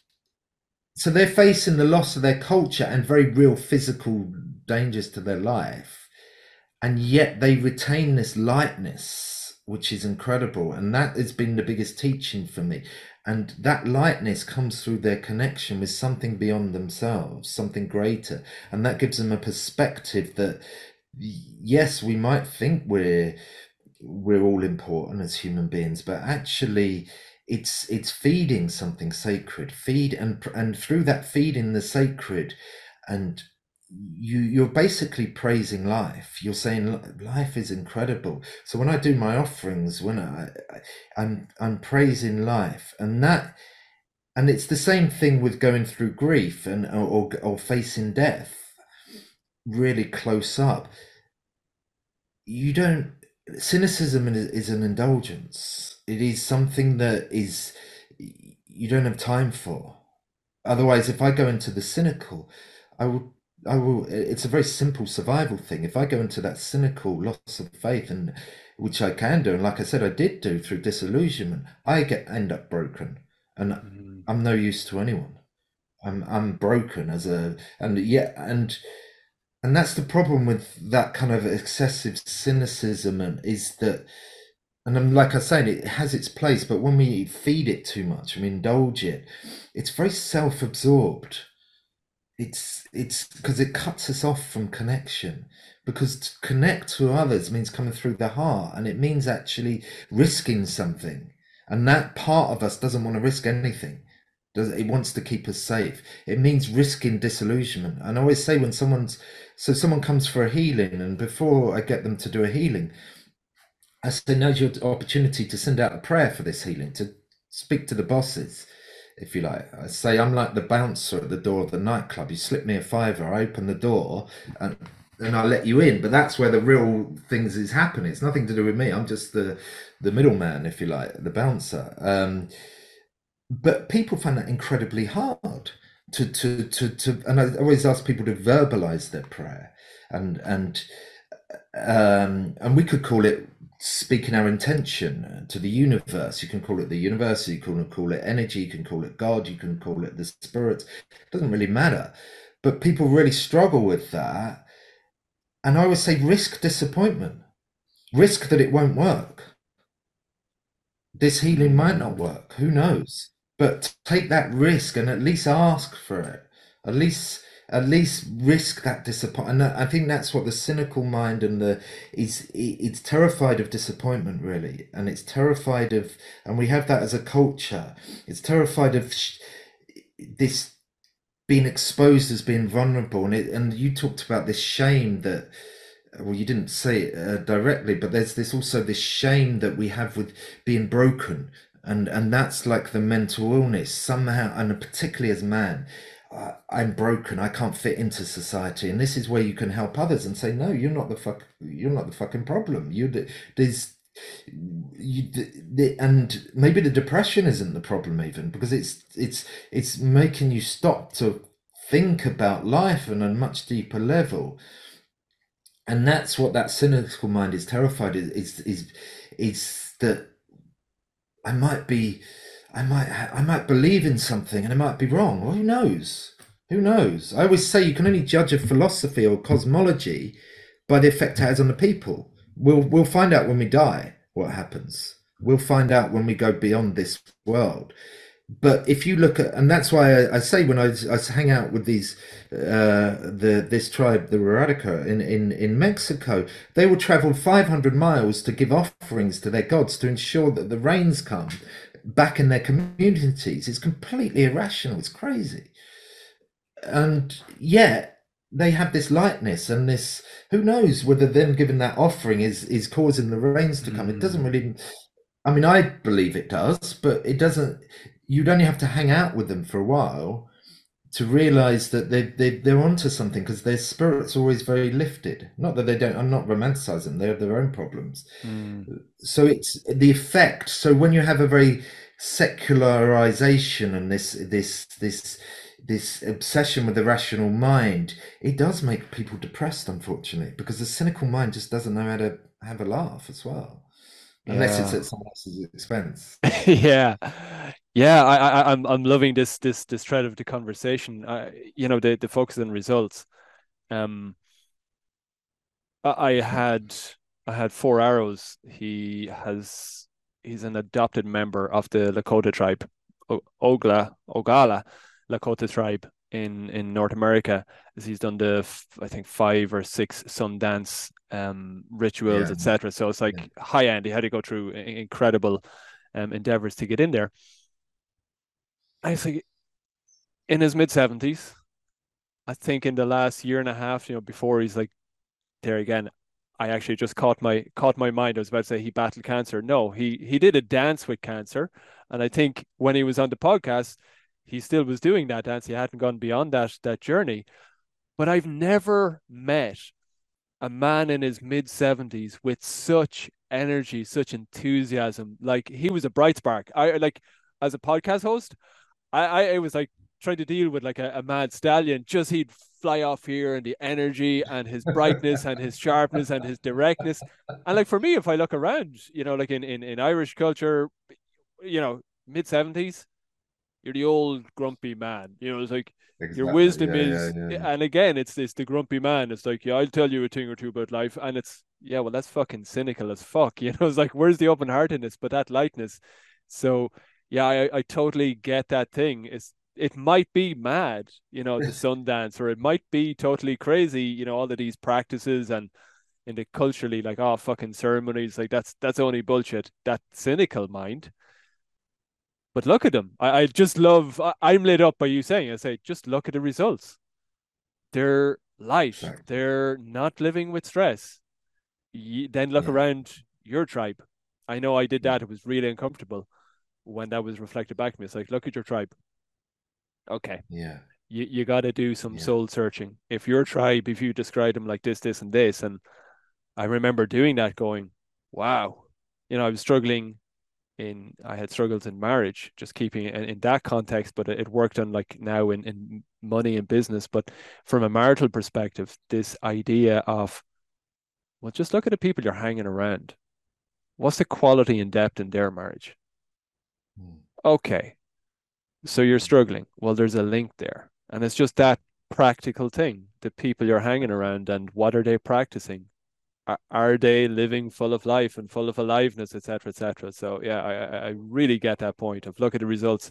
so they're facing the loss of their culture and very real physical dangers to their life, and yet they retain this lightness, which is incredible. And that has been the biggest teaching for me. And that lightness comes through their connection with something beyond themselves, something greater. And that gives them a perspective that, yes, we might think we're all important as human beings, but actually it's feeding something sacred, and through that feeding the sacred, and you're basically praising life. You're saying life is incredible. So when I do my offerings, when I'm praising life, and it's the same thing with going through grief or facing death really close up. You don't Cynicism is an indulgence. It is something that is you don't have time for. Otherwise, if I go into the cynical, I will it's a very simple survival thing. If I go into that cynical loss of faith, and which I can do, and like I said, I did do through disillusionment, end up broken, and mm, I'm no use to anyone. I'm broken as a and yeah and that's the problem with that kind of excessive cynicism, and is that and I'm like I said, it has its place, but when we feed it too much and we indulge it, it's very self-absorbed. It's because it cuts us off from connection. Because to connect to others means coming through the heart, and it means actually risking something. And that part of us doesn't want to risk anything. It wants to keep us safe. It means risking disillusionment. And I always say when someone comes for a healing, and before I get them to do a healing, I say, now's your opportunity to send out a prayer for this healing, to speak to the bosses, if you like. I say, I'm like the bouncer at the door of the nightclub. You slip me a fiver, I open the door, and I let you in. But that's where the real things is happening. It's nothing to do with me. I'm just the middleman, if you like, the bouncer. But people find that incredibly hard and I always ask people to verbalize their prayer, and and we could call it speaking our intention to the universe. You can call it the universe, you can call it energy, you can call it God, you can call it the spirit. It doesn't really matter. But people really struggle with that. And I always say risk disappointment, risk that it won't work. This healing might not work, who knows? But take that risk and at least ask for it. At least risk that disappointment. And I think that's what the cynical mind and it's terrified of disappointment, really, and it's terrified of, and we have that as a culture. It's terrified of this being exposed as being vulnerable, and you talked about this shame that, well, you didn't say it directly, but there's this also this shame that we have with being broken, and that's like the mental illness somehow, and particularly as man, I'm broken. I can't fit into society, and this is where you can help others and say, no, you're not the fucking problem. There's and maybe the depression isn't the problem even, because it's making you stop to think about life on a much deeper level. And that's what that cynical mind is terrified is that I might be, I might believe in something and I might be wrong. Well, who knows? Who knows? I always say you can only judge a philosophy or cosmology by the effect it has on the people. We'll find out when we die what happens. We'll find out when we go beyond this world. But if you look at, and that's why I say when I hang out with these this tribe, the Rurarica in Mexico, they will travel 500 miles to give offerings to their gods to ensure that the rains come back in their communities. It's completely irrational. It's crazy. And yet they have this lightness and this, who knows whether them giving that offering is causing the rains to come. It doesn't really, I mean, I believe it does, but it doesn't. You'd only have to hang out with them for a while to realize that they're onto something, because their spirit's always very lifted. Not that they don't, I'm not romanticizing, they have their own problems. So it's the effect. So when you have a very secularization and this obsession with the rational mind, it does make people depressed, unfortunately, because the cynical mind just doesn't know how to have a laugh as well, unless it's Yeah. at someone else's expense. Yeah. Yeah, I'm loving this thread of the conversation. The focus on results. Um, I had Four Arrows. He's an adopted member of the Lakota tribe, Ogala Lakota tribe in North America. As he's done I think 5 or 6 Sundance rituals, Yeah, etc. So it's yeah, like high end. He had to go through incredible endeavors to get in there. I think in his mid 70s. I think in the last year and a half, before he's like there again, I actually just caught my mind. I was about to say he battled cancer. No, he did a dance with cancer, and I think when he was on the podcast, he still was doing that dance. He hadn't gone beyond that journey. But I've never met a man in his mid 70s with such energy, such enthusiasm. Like he was a bright spark. I like as a podcast host. I was like trying to deal with like a mad stallion. Just he'd fly off here and the energy and his brightness and his sharpness and his directness. And like for me, if I look around, like in Irish culture, mid 70s, You're the old grumpy man. It's like your Exactly. wisdom Yeah, yeah, is, yeah, and again, it's the grumpy man. It's like, yeah, I'll tell you a thing or two about life, and it's yeah, well, that's fucking cynical as fuck. It's like, where's the open heartedness, but that lightness. So yeah, I totally get that thing. It might be mad, the Sundance, or it might be totally crazy, all of these practices and in the culturally like, oh, fucking ceremonies, like that's only bullshit. That cynical mind. But look at them. I just love. I'm lit up by you saying. I say, just look at the results. They're light. exactly. They're not living with stress. Then look Yeah, around your tribe. I know I did yeah, that. It was really uncomfortable when that was reflected back to me. It's like, look at your tribe. Okay, yeah, you got to do some yeah. soul searching. If your tribe, if you describe them like this, and this, and I remember doing that, going, wow, I was struggling I had struggles in marriage, just keeping it in that context, but it worked on like now in money and business. But from a marital perspective, this idea of, well, just look at the people you're hanging around. What's the quality and depth in their marriage? Mm, Okay. So you're mm. struggling. Well, there's a link there. And it's just that practical thing, the people you're hanging around and what are they practicing? Are they living full of life and full of aliveness, et cetera, et cetera? So yeah, I really get that point of look at the results.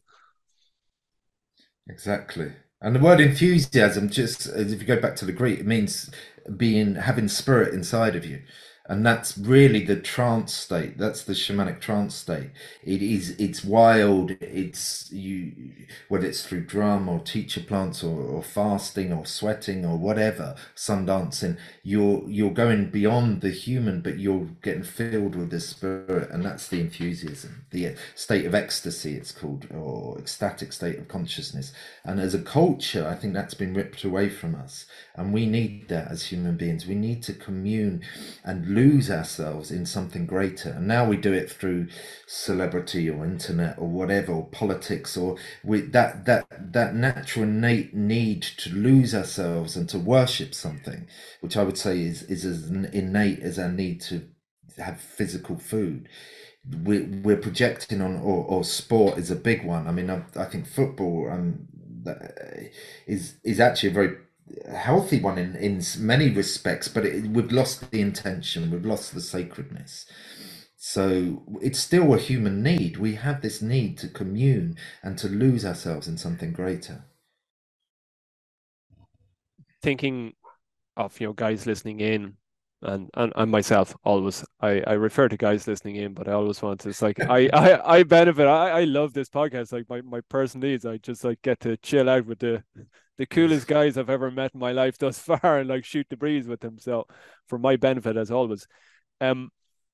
Exactly. And the word enthusiasm, just as if you go back to the Greek, it means having spirit inside of you. And that's really the trance state. That's the shamanic trance state. It's wild. It's you, whether it's through drum or teacher plants or fasting or sweating or whatever, sun dancing, you're going beyond the human, but you're getting filled with the spirit. And that's the enthusiasm, the state of ecstasy, it's called, or ecstatic state of consciousness. And as a culture, I think that's been ripped away from us. And we need that as human beings. We need to commune and lose ourselves in something greater. And now we do it through celebrity or internet or whatever, or politics, or with that natural innate need to lose ourselves and to worship something, which I would say is as innate as our need to have physical food. We're projecting on, or sport is a big one. I mean, I think football is actually a very healthy one in many respects, but we've lost the intention, we've lost the sacredness. So it's still a human need. We have this need to commune and to lose ourselves in something greater. Thinking of guys listening in, and myself always, I refer to guys listening in, but I always want to, it's like I benefit. I love this podcast. Like my person needs, I just like get to chill out with the coolest guys I've ever met in my life thus far and like shoot the breeze with them. So for my benefit as always. Um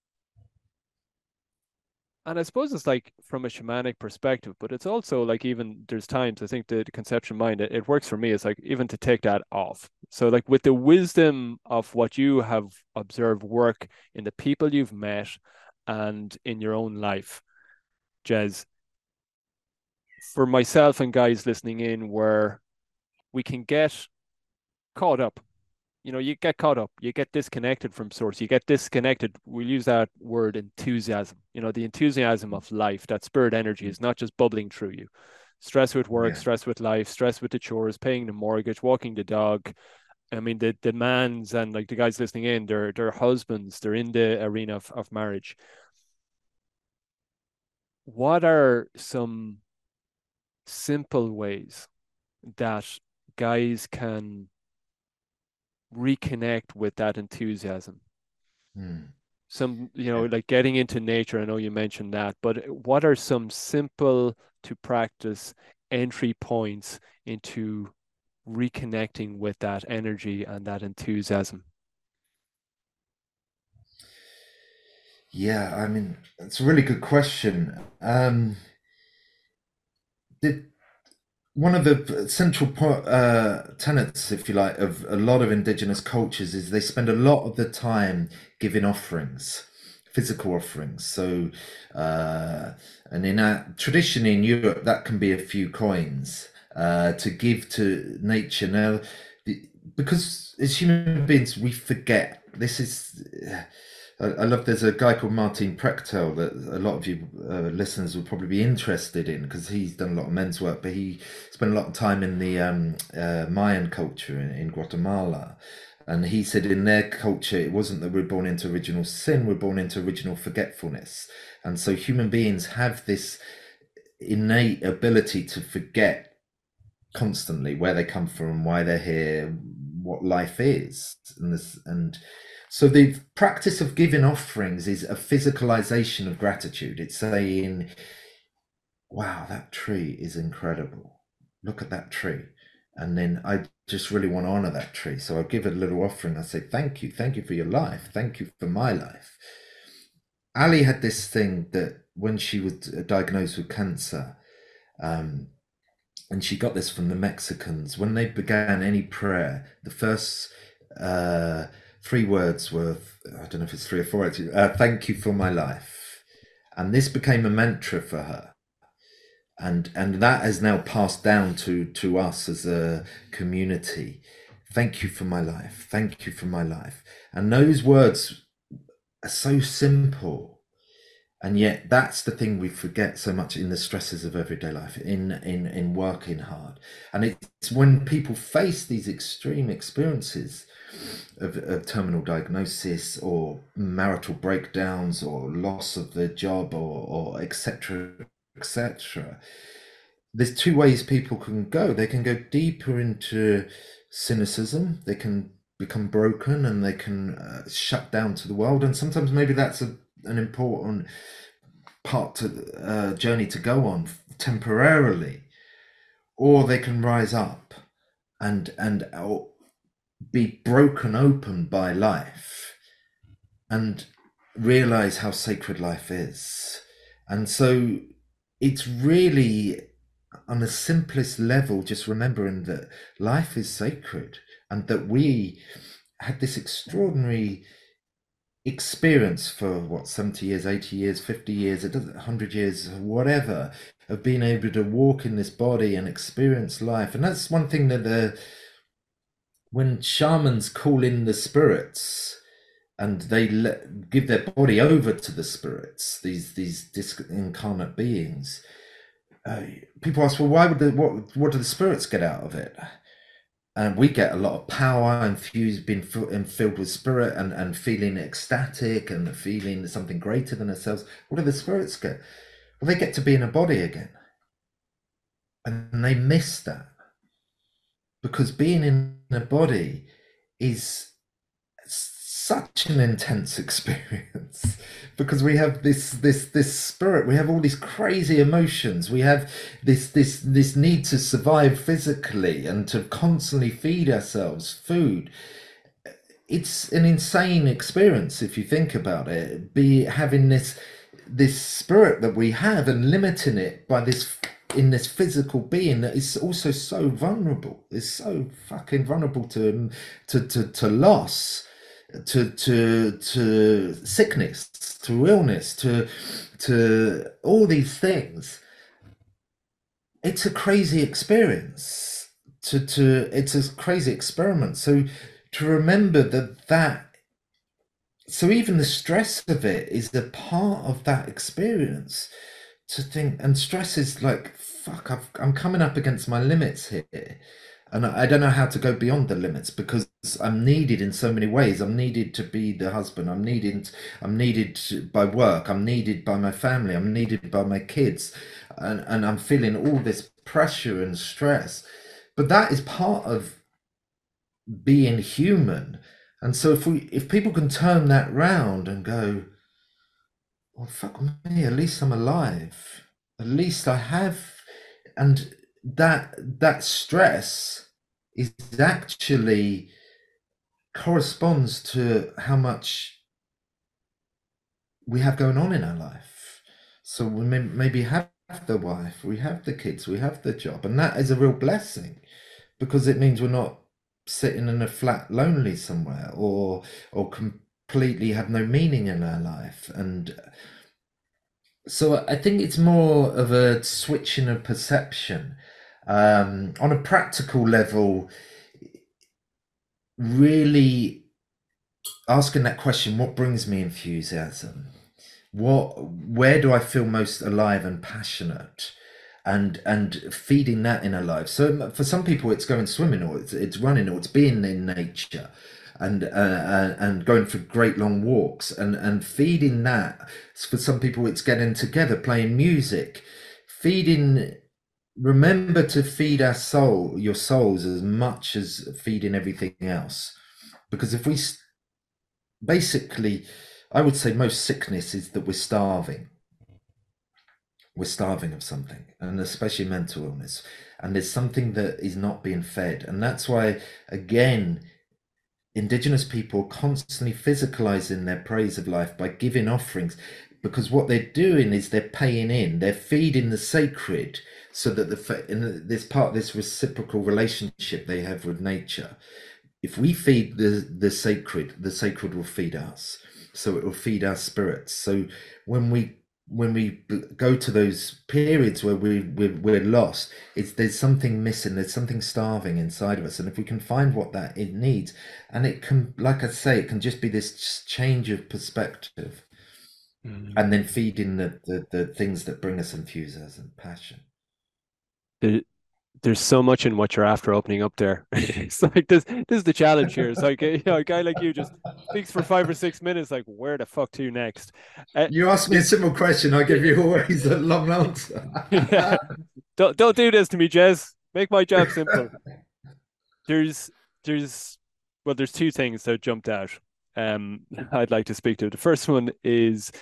and I suppose it's like from a shamanic perspective, but it's also like, even there's times I think the conception mind, it works for me. It's like even to take that off. So like with the wisdom of what you have observed work in the people you've met and in your own life, Jez, for myself and guys listening in, where we can get caught up. You get caught up, you get disconnected from source, you get disconnected. We'll use that word enthusiasm, the enthusiasm of life, that spirit energy is not just bubbling through you. Stress with work, Yeah. stress with life, stress with the chores, paying the mortgage, walking the dog. I mean, the demands, and like the guys listening in, they're husbands, they're in the arena of marriage. What are some simple ways that guys can reconnect with that enthusiasm? Mm. Some, Yeah. like getting into nature. I know you mentioned that, but what are some simple to practice entry points into reconnecting with that energy and that enthusiasm? Yeah, I mean, it's a really good question. Did one of the central tenets, if you like, of a lot of indigenous cultures is they spend a lot of the time giving offerings, physical offerings. So, uh, and in our tradition in Europe, that can be a few coins to give to nature. Now, because as human beings, we forget. This is I love. There's a guy called Martin Prechtel that a lot of you listeners will probably be interested in because he's done a lot of men's work, but he spent a lot of time in the Mayan culture in Guatemala. And he said in their culture, it wasn't that we're born into original sin, we're born into original forgetfulness. And so human beings have this innate ability to forget constantly where they come from, why they're here, what life is. And so the practice of giving offerings is a physicalization of gratitude. It's saying, wow, that tree is incredible. Look at that tree. And then I just really want to honor that tree. So I give a little offering. I say, thank you. Thank you for your life. Thank you for my life. Ali had this thing that when she was diagnosed with cancer, and she got this from the Mexicans, when they began any prayer, the first 3 words were, I don't know if it's 3 or 4, actually, thank you for my life. And this became a mantra for her. And that has now passed down to us as a community. Thank you for my life. Thank you for my life. And those words are so simple. And yet that's the thing we forget so much in the stresses of everyday life, in working hard. And it's when people face these extreme experiences of terminal diagnosis or marital breakdowns or loss of their job or etc., etc. There's 2 ways people can go. They can go deeper into cynicism. They can become broken and they can shut down to the world. And sometimes maybe that's an important part to journey to go on temporarily, or they can rise up and be broken open by life and realize how sacred life is. And so it's really on the simplest level just remembering that life is sacred and that we had this extraordinary experience for 70 years, 80 years, 50 years, it doesn't 100 years, whatever, of being able to walk in this body and experience life. And that's one thing that when shamans call in the spirits and they give their body over to the spirits, these incarnate beings, people ask, well, why would what do the spirits get out of it? And we get a lot of power infused, being filled with spirit and feeling ecstatic and feeling something greater than ourselves. What do the spirits get? Well, they get to be in a body again. And they miss that. Because being in a body is such an intense experience. Because we have this spirit, we have all these crazy emotions, we have this need to survive physically and to constantly feed ourselves food. It's an insane experience if you think about it. Having this spirit that we have and limiting it by this in this physical being that is also so vulnerable. It's so fucking vulnerable to loss, to sickness, to illness, to all these things. It's a crazy experience. It's a crazy experiment. So to remember that so even the stress of it is a part of that experience. To think, and stress is like, fuck, I'm coming up against my limits here. And I don't know how to go beyond the limits because I'm needed in so many ways. I'm needed to be the husband. I'm needed by work. I'm needed by my family. I'm needed by my kids. And I'm feeling all this pressure and stress. But that is part of being human. And so if people can turn that round and go, well, fuck me, at least I'm alive. At least I have, and that stress is actually corresponds to how much we have going on in our life. So we maybe have the wife, we have the kids, we have the job, and that is a real blessing because it means we're not sitting in a flat lonely somewhere or completely have no meaning in our life. And so I think it's more of a switch in a perception. On a practical level, really asking that question, what brings me enthusiasm? Where do I feel most alive and passionate? And feeding that inner life. So for some people, it's going swimming, or it's running, or it's being in nature, and going for great long walks, and feeding that. For some people, it's getting together, playing music, feeding. Remember to feed your souls, as much as feeding everything else, because if we basically, I would say most sickness is that we're starving. We're starving of something, and especially mental illness. And there's something that is not being fed. And that's why, again, Indigenous people are constantly physicalizing their praise of life by giving offerings, because what they're doing is they're paying in, they're feeding the sacred, so that in this part, this reciprocal relationship they have with nature. If we feed the sacred will feed us, so it will feed our spirits. So when we go to those periods where we're lost, there's something missing, there's something starving inside of us, and if we can find what that it needs, and it can, like I say, it can just be this change of perspective, and then feeding the things that bring us enthusiasm, passion. There, there's so much in what you're after opening up there. It's like this is the challenge here. It's like a guy like you just speaks for 5 or 6 minutes, like where the fuck to next? Uh, You ask me a simple question, I give you always a long answer. yeah. Don't do this to me, Jez. Make my job simple. There's there's well, there's two things that jumped out. I'd like to speak to. The first one is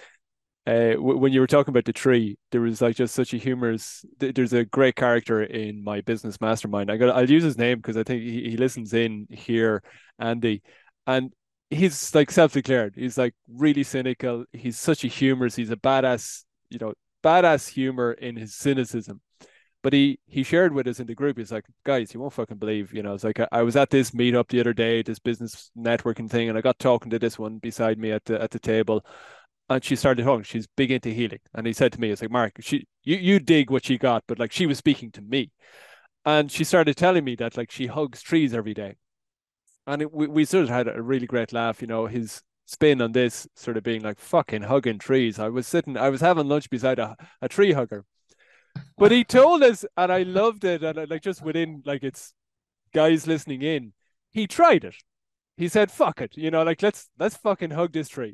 when you were talking about the tree, there was like just such a humorous. There's a great character in my business mastermind. I'll use his name because I think he listens in here, Andy, and he's like self-declared. He's like really cynical. He's such a humorist. He's a badass, badass humor in his cynicism. But he shared with us in the group. He's like, guys, you won't fucking believe. It's like I was at this meetup the other day, this business networking thing, and I got talking to this one beside me at the table, and she started talking. She's big into healing, and he said to me, "It's like Mark, you dig what she got, but like she was speaking to me." And she started telling me that like she hugs trees every day, and we sort of had a really great laugh. His spin on this sort of being like fucking hugging trees. I was having lunch beside a tree hugger, but he told us, and I loved it, and like just within like it's guys listening in, he tried it. He said, "Fuck it," like let's fucking hug this tree.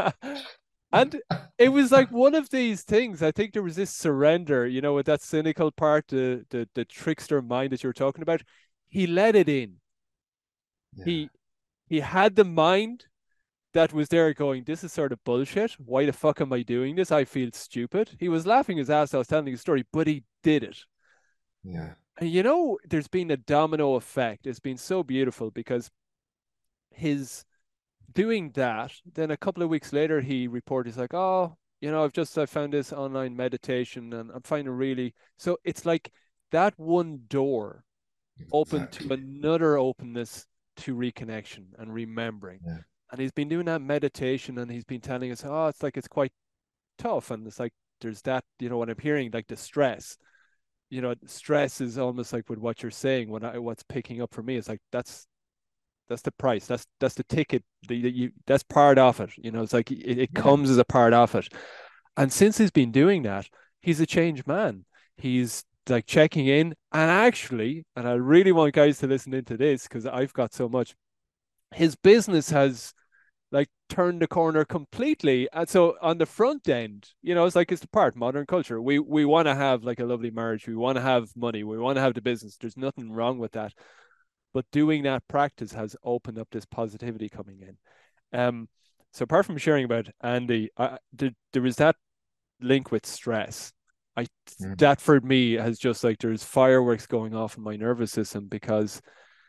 And it was like one of these things. I think there was this surrender, with that cynical part, the trickster mind that you were talking about. He let it in. Yeah. He had the mind that was there going, this is sort of bullshit. Why the fuck am I doing this? I feel stupid. He was laughing his ass off telling a story, but he did it. Yeah. And there's been a domino effect. It's been so beautiful because his doing that, then a couple of weeks later, he reported, he's like, oh, I found this online meditation and I'm finding really, so it's like that one door opened to Exactly. another openness to reconnection and remembering. Yeah. And he's been doing that meditation and he's been telling us, oh, it's like, it's quite tough. And it's like, there's that, what I'm hearing, like the stress, stress is almost like with what you're saying, what's picking up for me is like, that's the price. That's the ticket. That's part of it. It's like it Yeah. comes as a part of it. And since he's been doing that, he's a changed man. He's like checking in, and actually, and I really want guys to listen into this because I've got so much. His business has like turned the corner completely. And so on the front end, it's like it's the part modern culture. We want to have like a lovely marriage. We want to have money. We want to have the business. There's nothing wrong with that, but doing that practice has opened up this positivity coming in. So apart from sharing about Andy, there was that link with stress. I Mm. That for me has just like there's fireworks going off in my nervous system because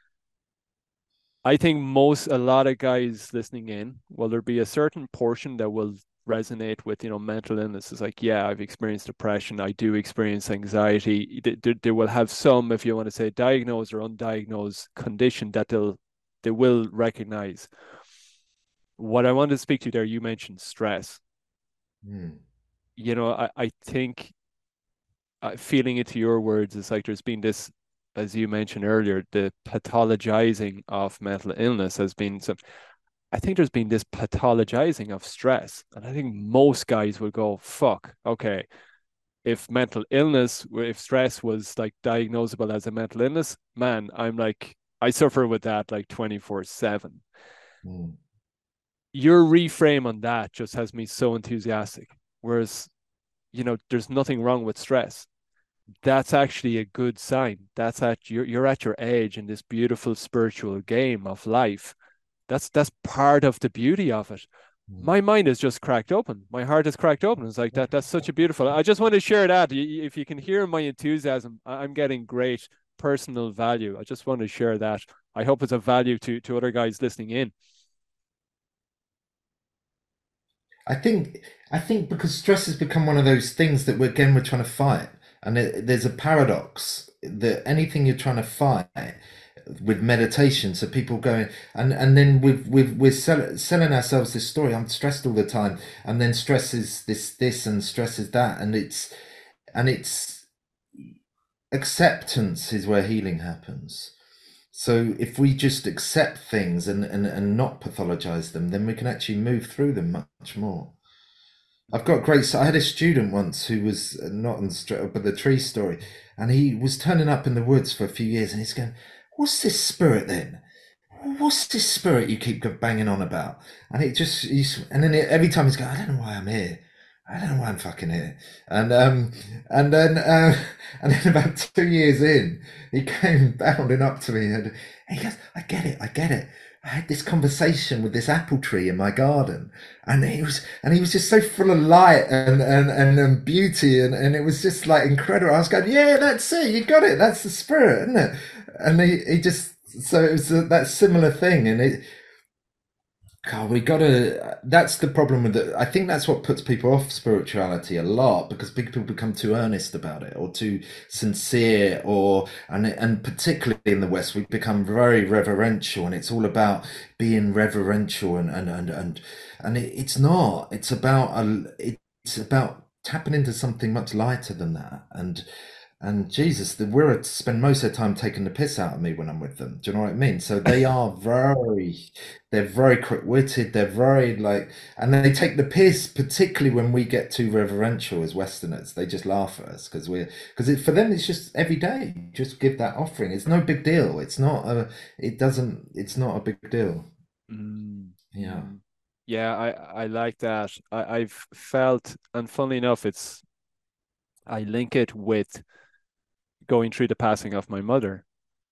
I think a lot of guys listening in, well, there'll be a certain portion that will resonate with, mental illness. It's like, yeah, I've experienced depression. I do experience anxiety. They will have some, if you want to say diagnosed or undiagnosed condition that they will recognize. What I wanted to speak to there, you mentioned stress. Mm. I think feeling into your words is like there's been this, as you mentioned earlier, the pathologizing of mental illness has been some. I think there's been this pathologizing of stress. And I think most guys will go, fuck, okay, if mental illness, if stress was like diagnosable as a mental illness, man, I'm like, I suffer with that like 24/7. Mm. Your reframe on that just has me so enthusiastic. Whereas, there's nothing wrong with stress. That's actually a good sign. That's at you're at your age in this beautiful spiritual game of life. That's part of the beauty of it. Mm. My mind is just cracked open. My heart is cracked open. It's like that. That's such a beautiful. I just want to share that. If you can hear my enthusiasm, I'm getting great personal value. I just want to share that. I hope it's of value to other guys listening in. I think I think because stress has become one of those things that we're trying to fight, and there's a paradox that anything you're trying to fight with meditation, so people going and then we're selling ourselves this story. I'm stressed all the time, and then stress is this and stress is that, and it's acceptance is where healing happens. So if we just accept things and not pathologize them, then we can actually move through them much more. I've got great. I had a student once who was not on but the tree story, and he was turning up in the woods for a few years, and he's going, "What's this spirit then? What's this spirit you keep banging on about?" And and then every time he's going, "I don't know why I'm here. I don't know why I'm fucking here." And and then and then about 2 years in, he came bounding up to me and he goes, "I get it. I get it. I had this conversation with this apple tree in my garden, and he was just so full of light and beauty, and it was just like incredible." I was going, "Yeah, that's it. You got it. That's the spirit, isn't it?" And he just so it was that similar thing, and it. God, we gotta. That's the problem with it. I think that's what puts people off spirituality a lot because people become too earnest about it or too sincere, and particularly in the West, we've become very reverential, and it's all about being reverential, it's not. It's about tapping into something much lighter than that, and Jesus, the Wirra spend most of their time taking the piss out of me when I'm with them. Do you know what I mean? So they're very quick-witted. They're very and they take the piss, particularly when we get too reverential as Westerners. They just laugh at us because for them it's just every day. Just give that offering. It's no big deal. It's not a big deal. Mm, Yeah. mm. Yeah, I like that. I've felt, and funnily enough, I link it with going through the passing of my mother.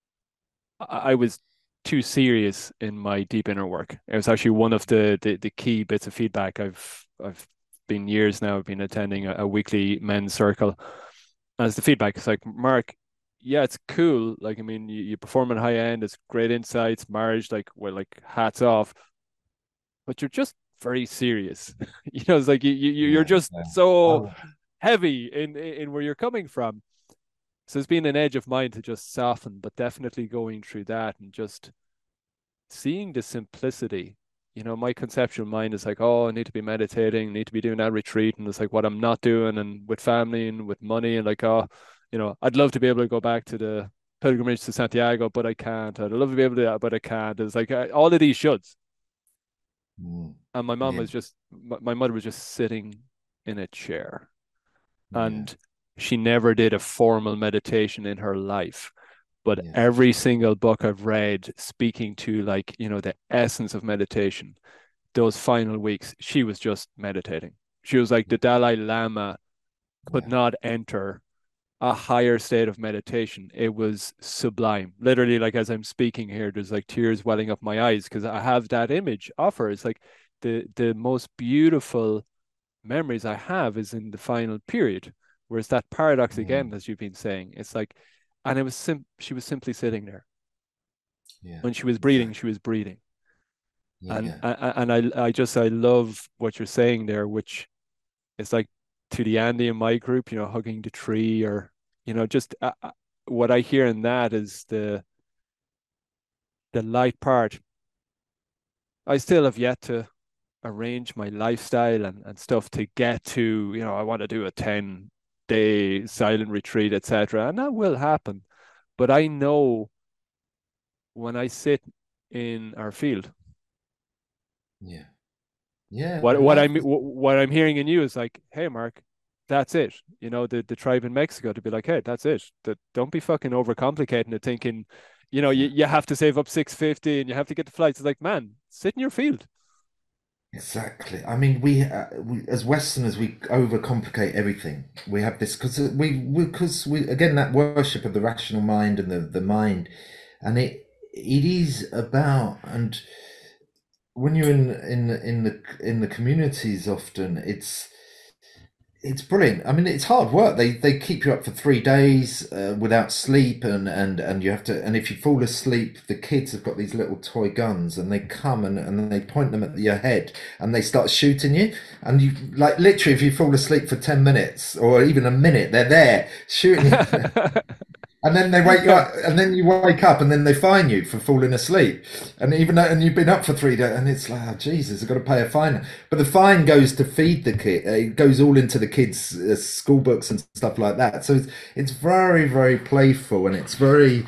I was too serious in my deep inner work. It was actually one of the key bits of feedback. I've been years now. I've been attending a weekly men's circle. As the feedback, it's like, Mark, yeah, it's cool. Like, I mean, you perform at high end. It's great insights, marriage, like, well, like hats off. But you're just very serious. It's like you're Yeah. just Yeah. so Oh, heavy in where you're coming from. So it's been an edge of mine to just soften, but definitely going through that and just seeing the simplicity. My conceptual mind is like, oh, I need to be meditating, need to be doing that retreat, and it's like what I'm not doing, and with family and with money, and like, oh, I'd love to be able to go back to the pilgrimage to Santiago, but I can't. I'd love to be able to do that, but I can't. It's like all of these shoulds. mm, And yeah. my mother was just sitting in a chair, Yeah. and she never did a formal meditation in her life. But Yeah. every single book I've read speaking to, like, the essence of meditation, those final weeks, she was just meditating. She was like the Dalai Lama could Yeah. not enter a higher state of meditation. It was sublime. Literally, like as I'm speaking here, there's like tears welling up my eyes because I have that image of her. It's like the most beautiful memories I have is in the final period, where it's that paradox Mm, again, as you've been saying. It's like, and she was simply sitting there. yeah. When she was breathing, Exactly. she was breathing. And Yeah. I love what you're saying there, which is like to the Andy in my group, hugging the tree, or just what I hear in that is the light part. I still have yet to arrange my lifestyle and stuff to get to, I want to do a 10-day silent retreat, etc. And that will happen. But I know when I sit in our field Yeah. Yeah. What Life I'm is. what I'm hearing in you is like, hey, Mark, that's it. You know, the tribe in Mexico to be like, hey, that's it. That don't be fucking overcomplicating it, thinking, Yeah. you have to save up 650 and you have to get the flights. It's like, man, sit in your field. Exactly. I mean, we as Westerners, we overcomplicate everything. We have this because we again that worship of the rational mind and the mind, and it is about. And when you're in the communities, often it's brilliant. I mean, it's hard work. They keep you up for 3 days without sleep, and you have to. And if you fall asleep, the kids have got these little toy guns, and they come and they point them at your head, and they start shooting you. And you like literally, if you fall asleep for 10 minutes or even a minute, they're there shooting you. And then they wake you up, and then you wake up, and then they fine you for falling asleep. And even though, and you've been up for 3 days, and it's like, oh, Jesus, I've got to pay a fine. But the fine goes to feed the kid. It goes all into the kids' school books and stuff like that. So it's very, very playful, and it's very,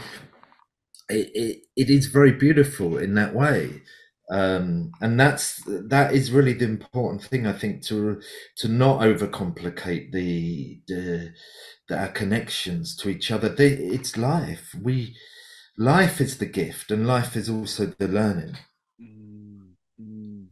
it is very beautiful in that way. And that is really the important thing, I think, to not overcomplicate our connections to each other. It's life. Life is the gift, and life is also the learning. Mm, mm.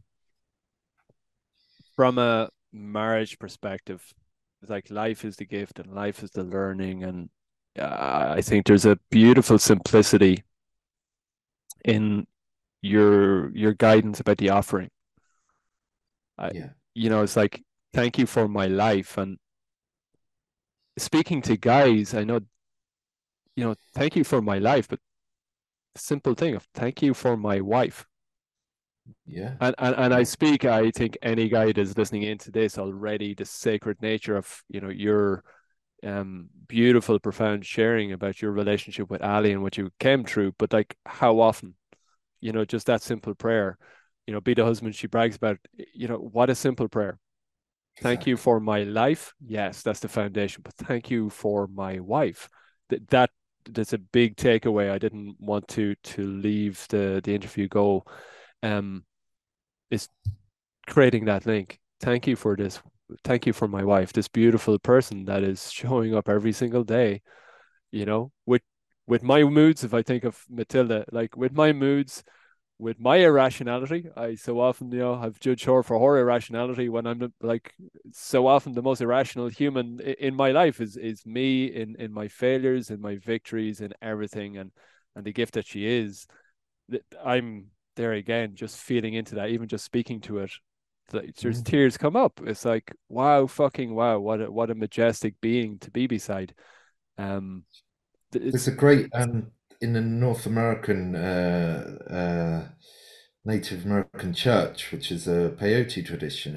From a marriage perspective, it's like life is the gift and life is the learning. And I think there's a beautiful simplicity in your guidance about the offering. I, Yeah, it's like, thank you for my life. And speaking to guys, I know, thank you for my life, but simple thing of thank you for my wife. yeah, And I think any guy that's listening into this already, the sacred nature of, your beautiful, profound sharing about your relationship with Ali and what you came through, but like how often, just that simple prayer, be the husband she brags about, what a simple prayer. Thank you exactly. for my life. Yes, that's the foundation, but thank you for my wife. That's a big takeaway. I didn't want to leave the interview go. Um, is creating that link. Thank you for this. Thank you for my wife, this beautiful person that is showing up every single day, with my moods. If I think of Matilda, like with my moods, with my irrationality, I so often, have judged her for her irrationality when I'm like so often the most irrational human in my life is me in my failures, in my victories, in everything, and the gift that she is. I'm there again, just feeling into that, even just speaking to it. There's Mhm. tears come up. It's like, wow, fucking wow, what a majestic being to be beside. Um, There's it's a great in the North American Native American church, which is a peyote tradition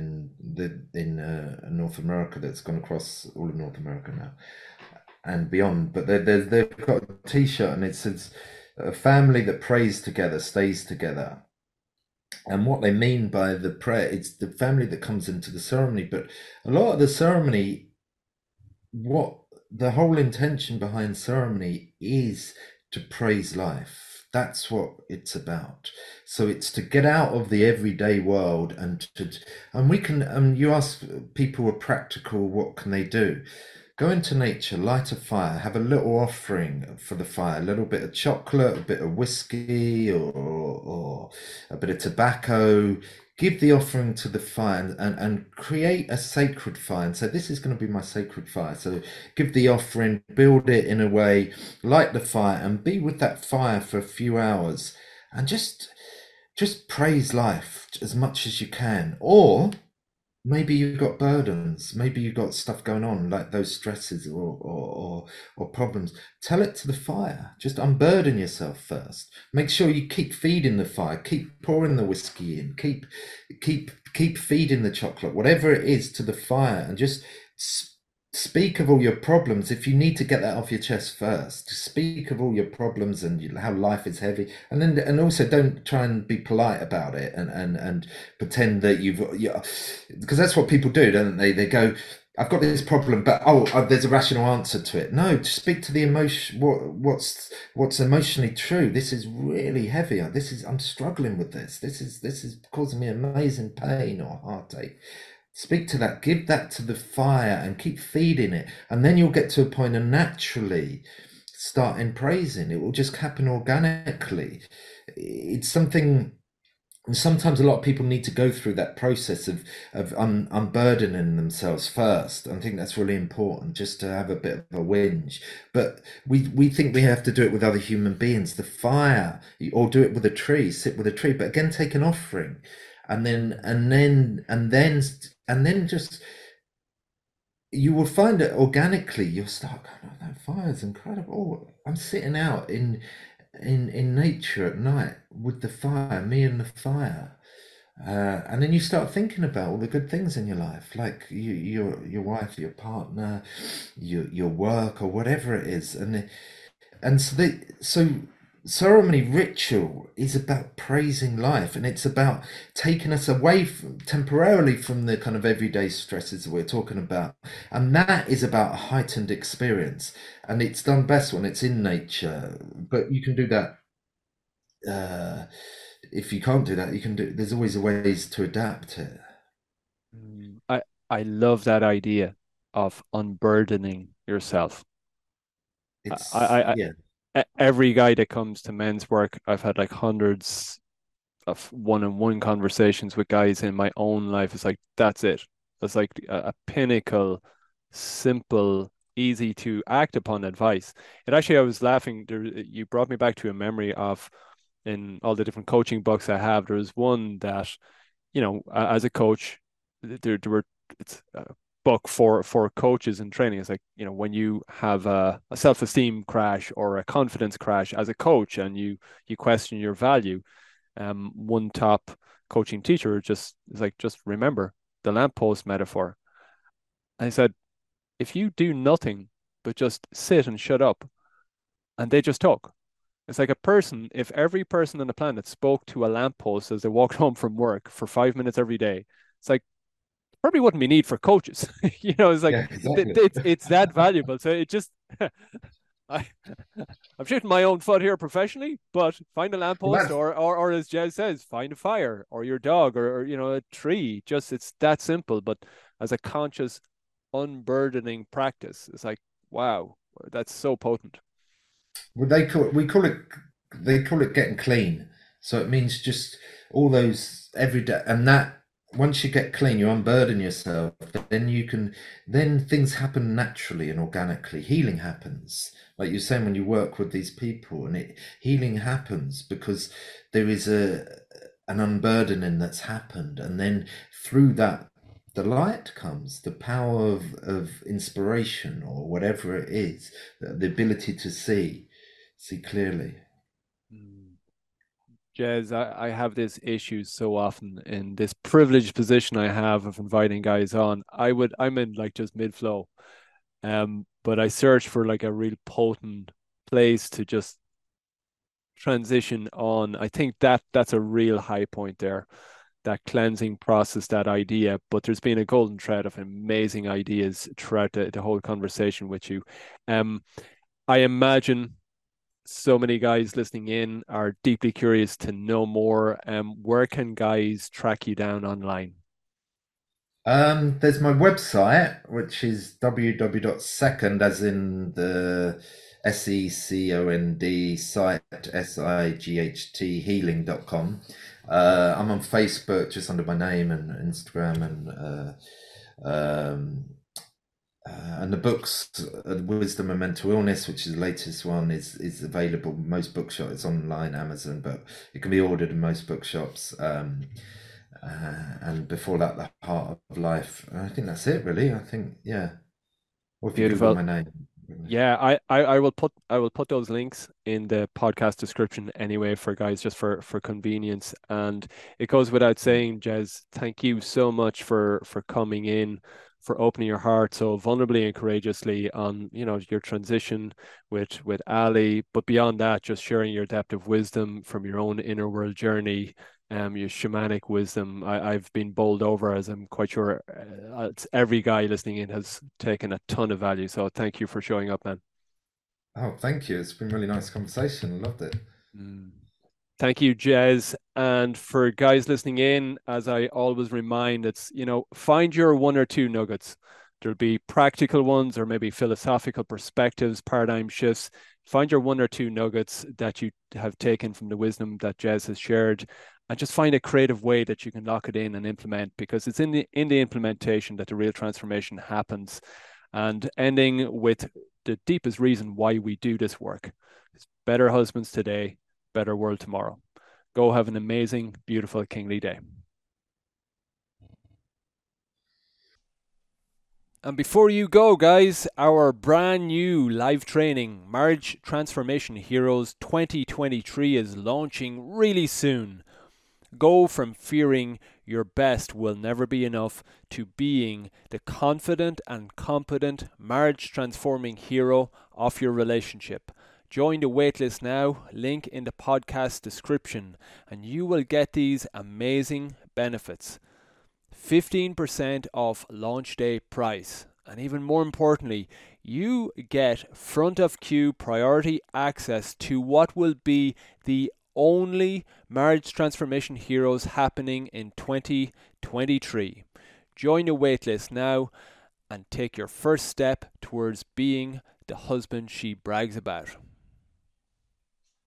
in North America that's gone across all of North America now and beyond. But they've got a T-shirt, and it says, "A family that prays together stays together." And what they mean by the prayer, it's the family that comes into the ceremony. But a lot of the ceremony, what the whole intention behind ceremony is to praise life. That's what it's about. So it's to get out of the everyday world and we can, you ask people who are practical, what can they do? Go into nature, light a fire, have a little offering for the fire, a little bit of chocolate, a bit of whiskey, or a bit of tobacco. Give the offering to the fire and create a sacred fire. And so this is going to be my sacred fire. So give the offering, build it in a way, light the fire, and be with that fire for a few hours, and just praise life as much as you can. Or maybe you've got burdens, maybe you've got stuff going on like those stresses or problems. Tell it to the fire. Just unburden yourself first. Make sure you keep feeding the fire, keep pouring the whiskey in, keep feeding the chocolate, whatever it is, to the fire, and just speak of all your problems. If you need to get that off your chest first, speak of all your problems and how life is heavy, and also don't try and be polite about it and pretend that because that's what people do, don't they? They go, I've got this problem, but there's a rational answer to it. No, just speak to the emotion. What's emotionally true? This is really heavy. I'm struggling with this. This is causing me amazing pain or heartache. Speak to that. Give that to the fire and keep feeding it, and then you'll get to a point and naturally start in praising. It will just happen organically. It's something. And sometimes a lot of people need to go through that process of unburdening themselves first. I think that's really important, just to have a bit of a whinge. But we think we have to do it with other human beings, the fire, or do it with a tree, sit with a tree. But again, take an offering, and then just you will find that organically you'll start going, oh, that fire is incredible. Oh, I'm sitting out in nature at night with the fire, me and the fire. And then you start thinking about all the good things in your life, like your wife, your partner, your work, or whatever it is. And so ceremony ritual is about praising life, and it's about taking us away temporarily from the kind of everyday stresses that we're talking about, and that is about a heightened experience, and it's done best when it's in nature. But you can do that. If you can't do that, you can do. There's always ways to adapt it. Mm, I love that idea of unburdening yourself. It's yeah. Every guy that comes to men's work, I've had like hundreds of one-on-one conversations with guys in my own life. It's like that's it. That's like a pinnacle, simple, easy to act upon advice. And actually, I was laughing. You brought me back to a memory of in all the different coaching books I have. There was one that, as a coach, there were it's a book for coaches and training. It's like, when you have a self-esteem crash or a confidence crash as a coach, and you question your value, one top coaching teacher just is like, just remember the lamppost metaphor. I said, if you do nothing but just sit and shut up and they just talk, it's like a person, if every person on the planet spoke to a lamppost as they walked home from work for 5 minutes every day, it's like probably wouldn't be need for coaches. It's like Yeah, exactly. it's that valuable. So it just I I'm shooting my own foot here professionally, but find a Well, lamppost, or as Jez says, find a fire or your dog, or a tree. Just it's that simple. But as a conscious, unburdening practice, it's like, wow, that's so potent. they call it getting clean. So it means just all those every day, and that once you get clean, you unburden yourself. Then things happen naturally and organically. Healing happens, like you're saying, when you work with these people, and healing happens because there is an unburdening that's happened, and then through that the light comes, the power of inspiration or whatever it is, the ability to see clearly. Mm. Jez, I have this issue so often in this privileged position I have of inviting guys on. I'm in like just mid flow. But I search for like a real potent place to just transition on. I think that's a real high point there, that cleansing process, that idea. But there's been a golden thread of amazing ideas throughout the whole conversation with you. Um, I imagine so many guys listening in are deeply curious to know more. Where can guys track you down online? There's my website, which is www.second, as in the SECOND site, SIGHT healing.com. I'm on Facebook just under my name, and Instagram, um, and the books, Wisdom and Mental Illness, which is the latest one, is available in most bookshops. It's online, Amazon, but it can be ordered in most bookshops. And before that, The Heart of Life. I think that's it, really. I think, yeah. Or if you Google Beautiful. my name. Yeah, I will put those links in the podcast description anyway for guys, just for convenience. And it goes without saying, Jez, thank you so much for coming in, for opening your heart so vulnerably and courageously on, your transition with Ali. But beyond that, just sharing your depth of wisdom from your own inner world journey, your shamanic wisdom. I've been bowled over, as I'm quite sure every guy listening in has taken a ton of value. So thank you for showing up, man. Oh, thank you. It's been a really nice conversation. I loved it. Mm. Thank you, Jez. And for guys listening in, as I always remind, it's, find your one or two nuggets. There'll be practical ones or maybe philosophical perspectives, paradigm shifts. Find your one or two nuggets that you have taken from the wisdom that Jez has shared, and just find a creative way that you can lock it in and implement, because it's in the implementation that the real transformation happens. And ending with the deepest reason why we do this work is better husbands today, better world tomorrow. Go have an amazing, beautiful Kingly Day. And before you go, guys, our brand new live training, Marriage Transformation Heroes 2023, is launching really soon. Go from fearing your best will never be enough to being the confident and competent marriage transforming hero of your relationship. Join the waitlist now, link in the podcast description, and you will get these amazing benefits. 15% off launch day price. And even more importantly, you get front of queue priority access to what will be the only Marriage Transformation Heroes happening in 2023. Join the waitlist now and take your first step towards being the husband she brags about.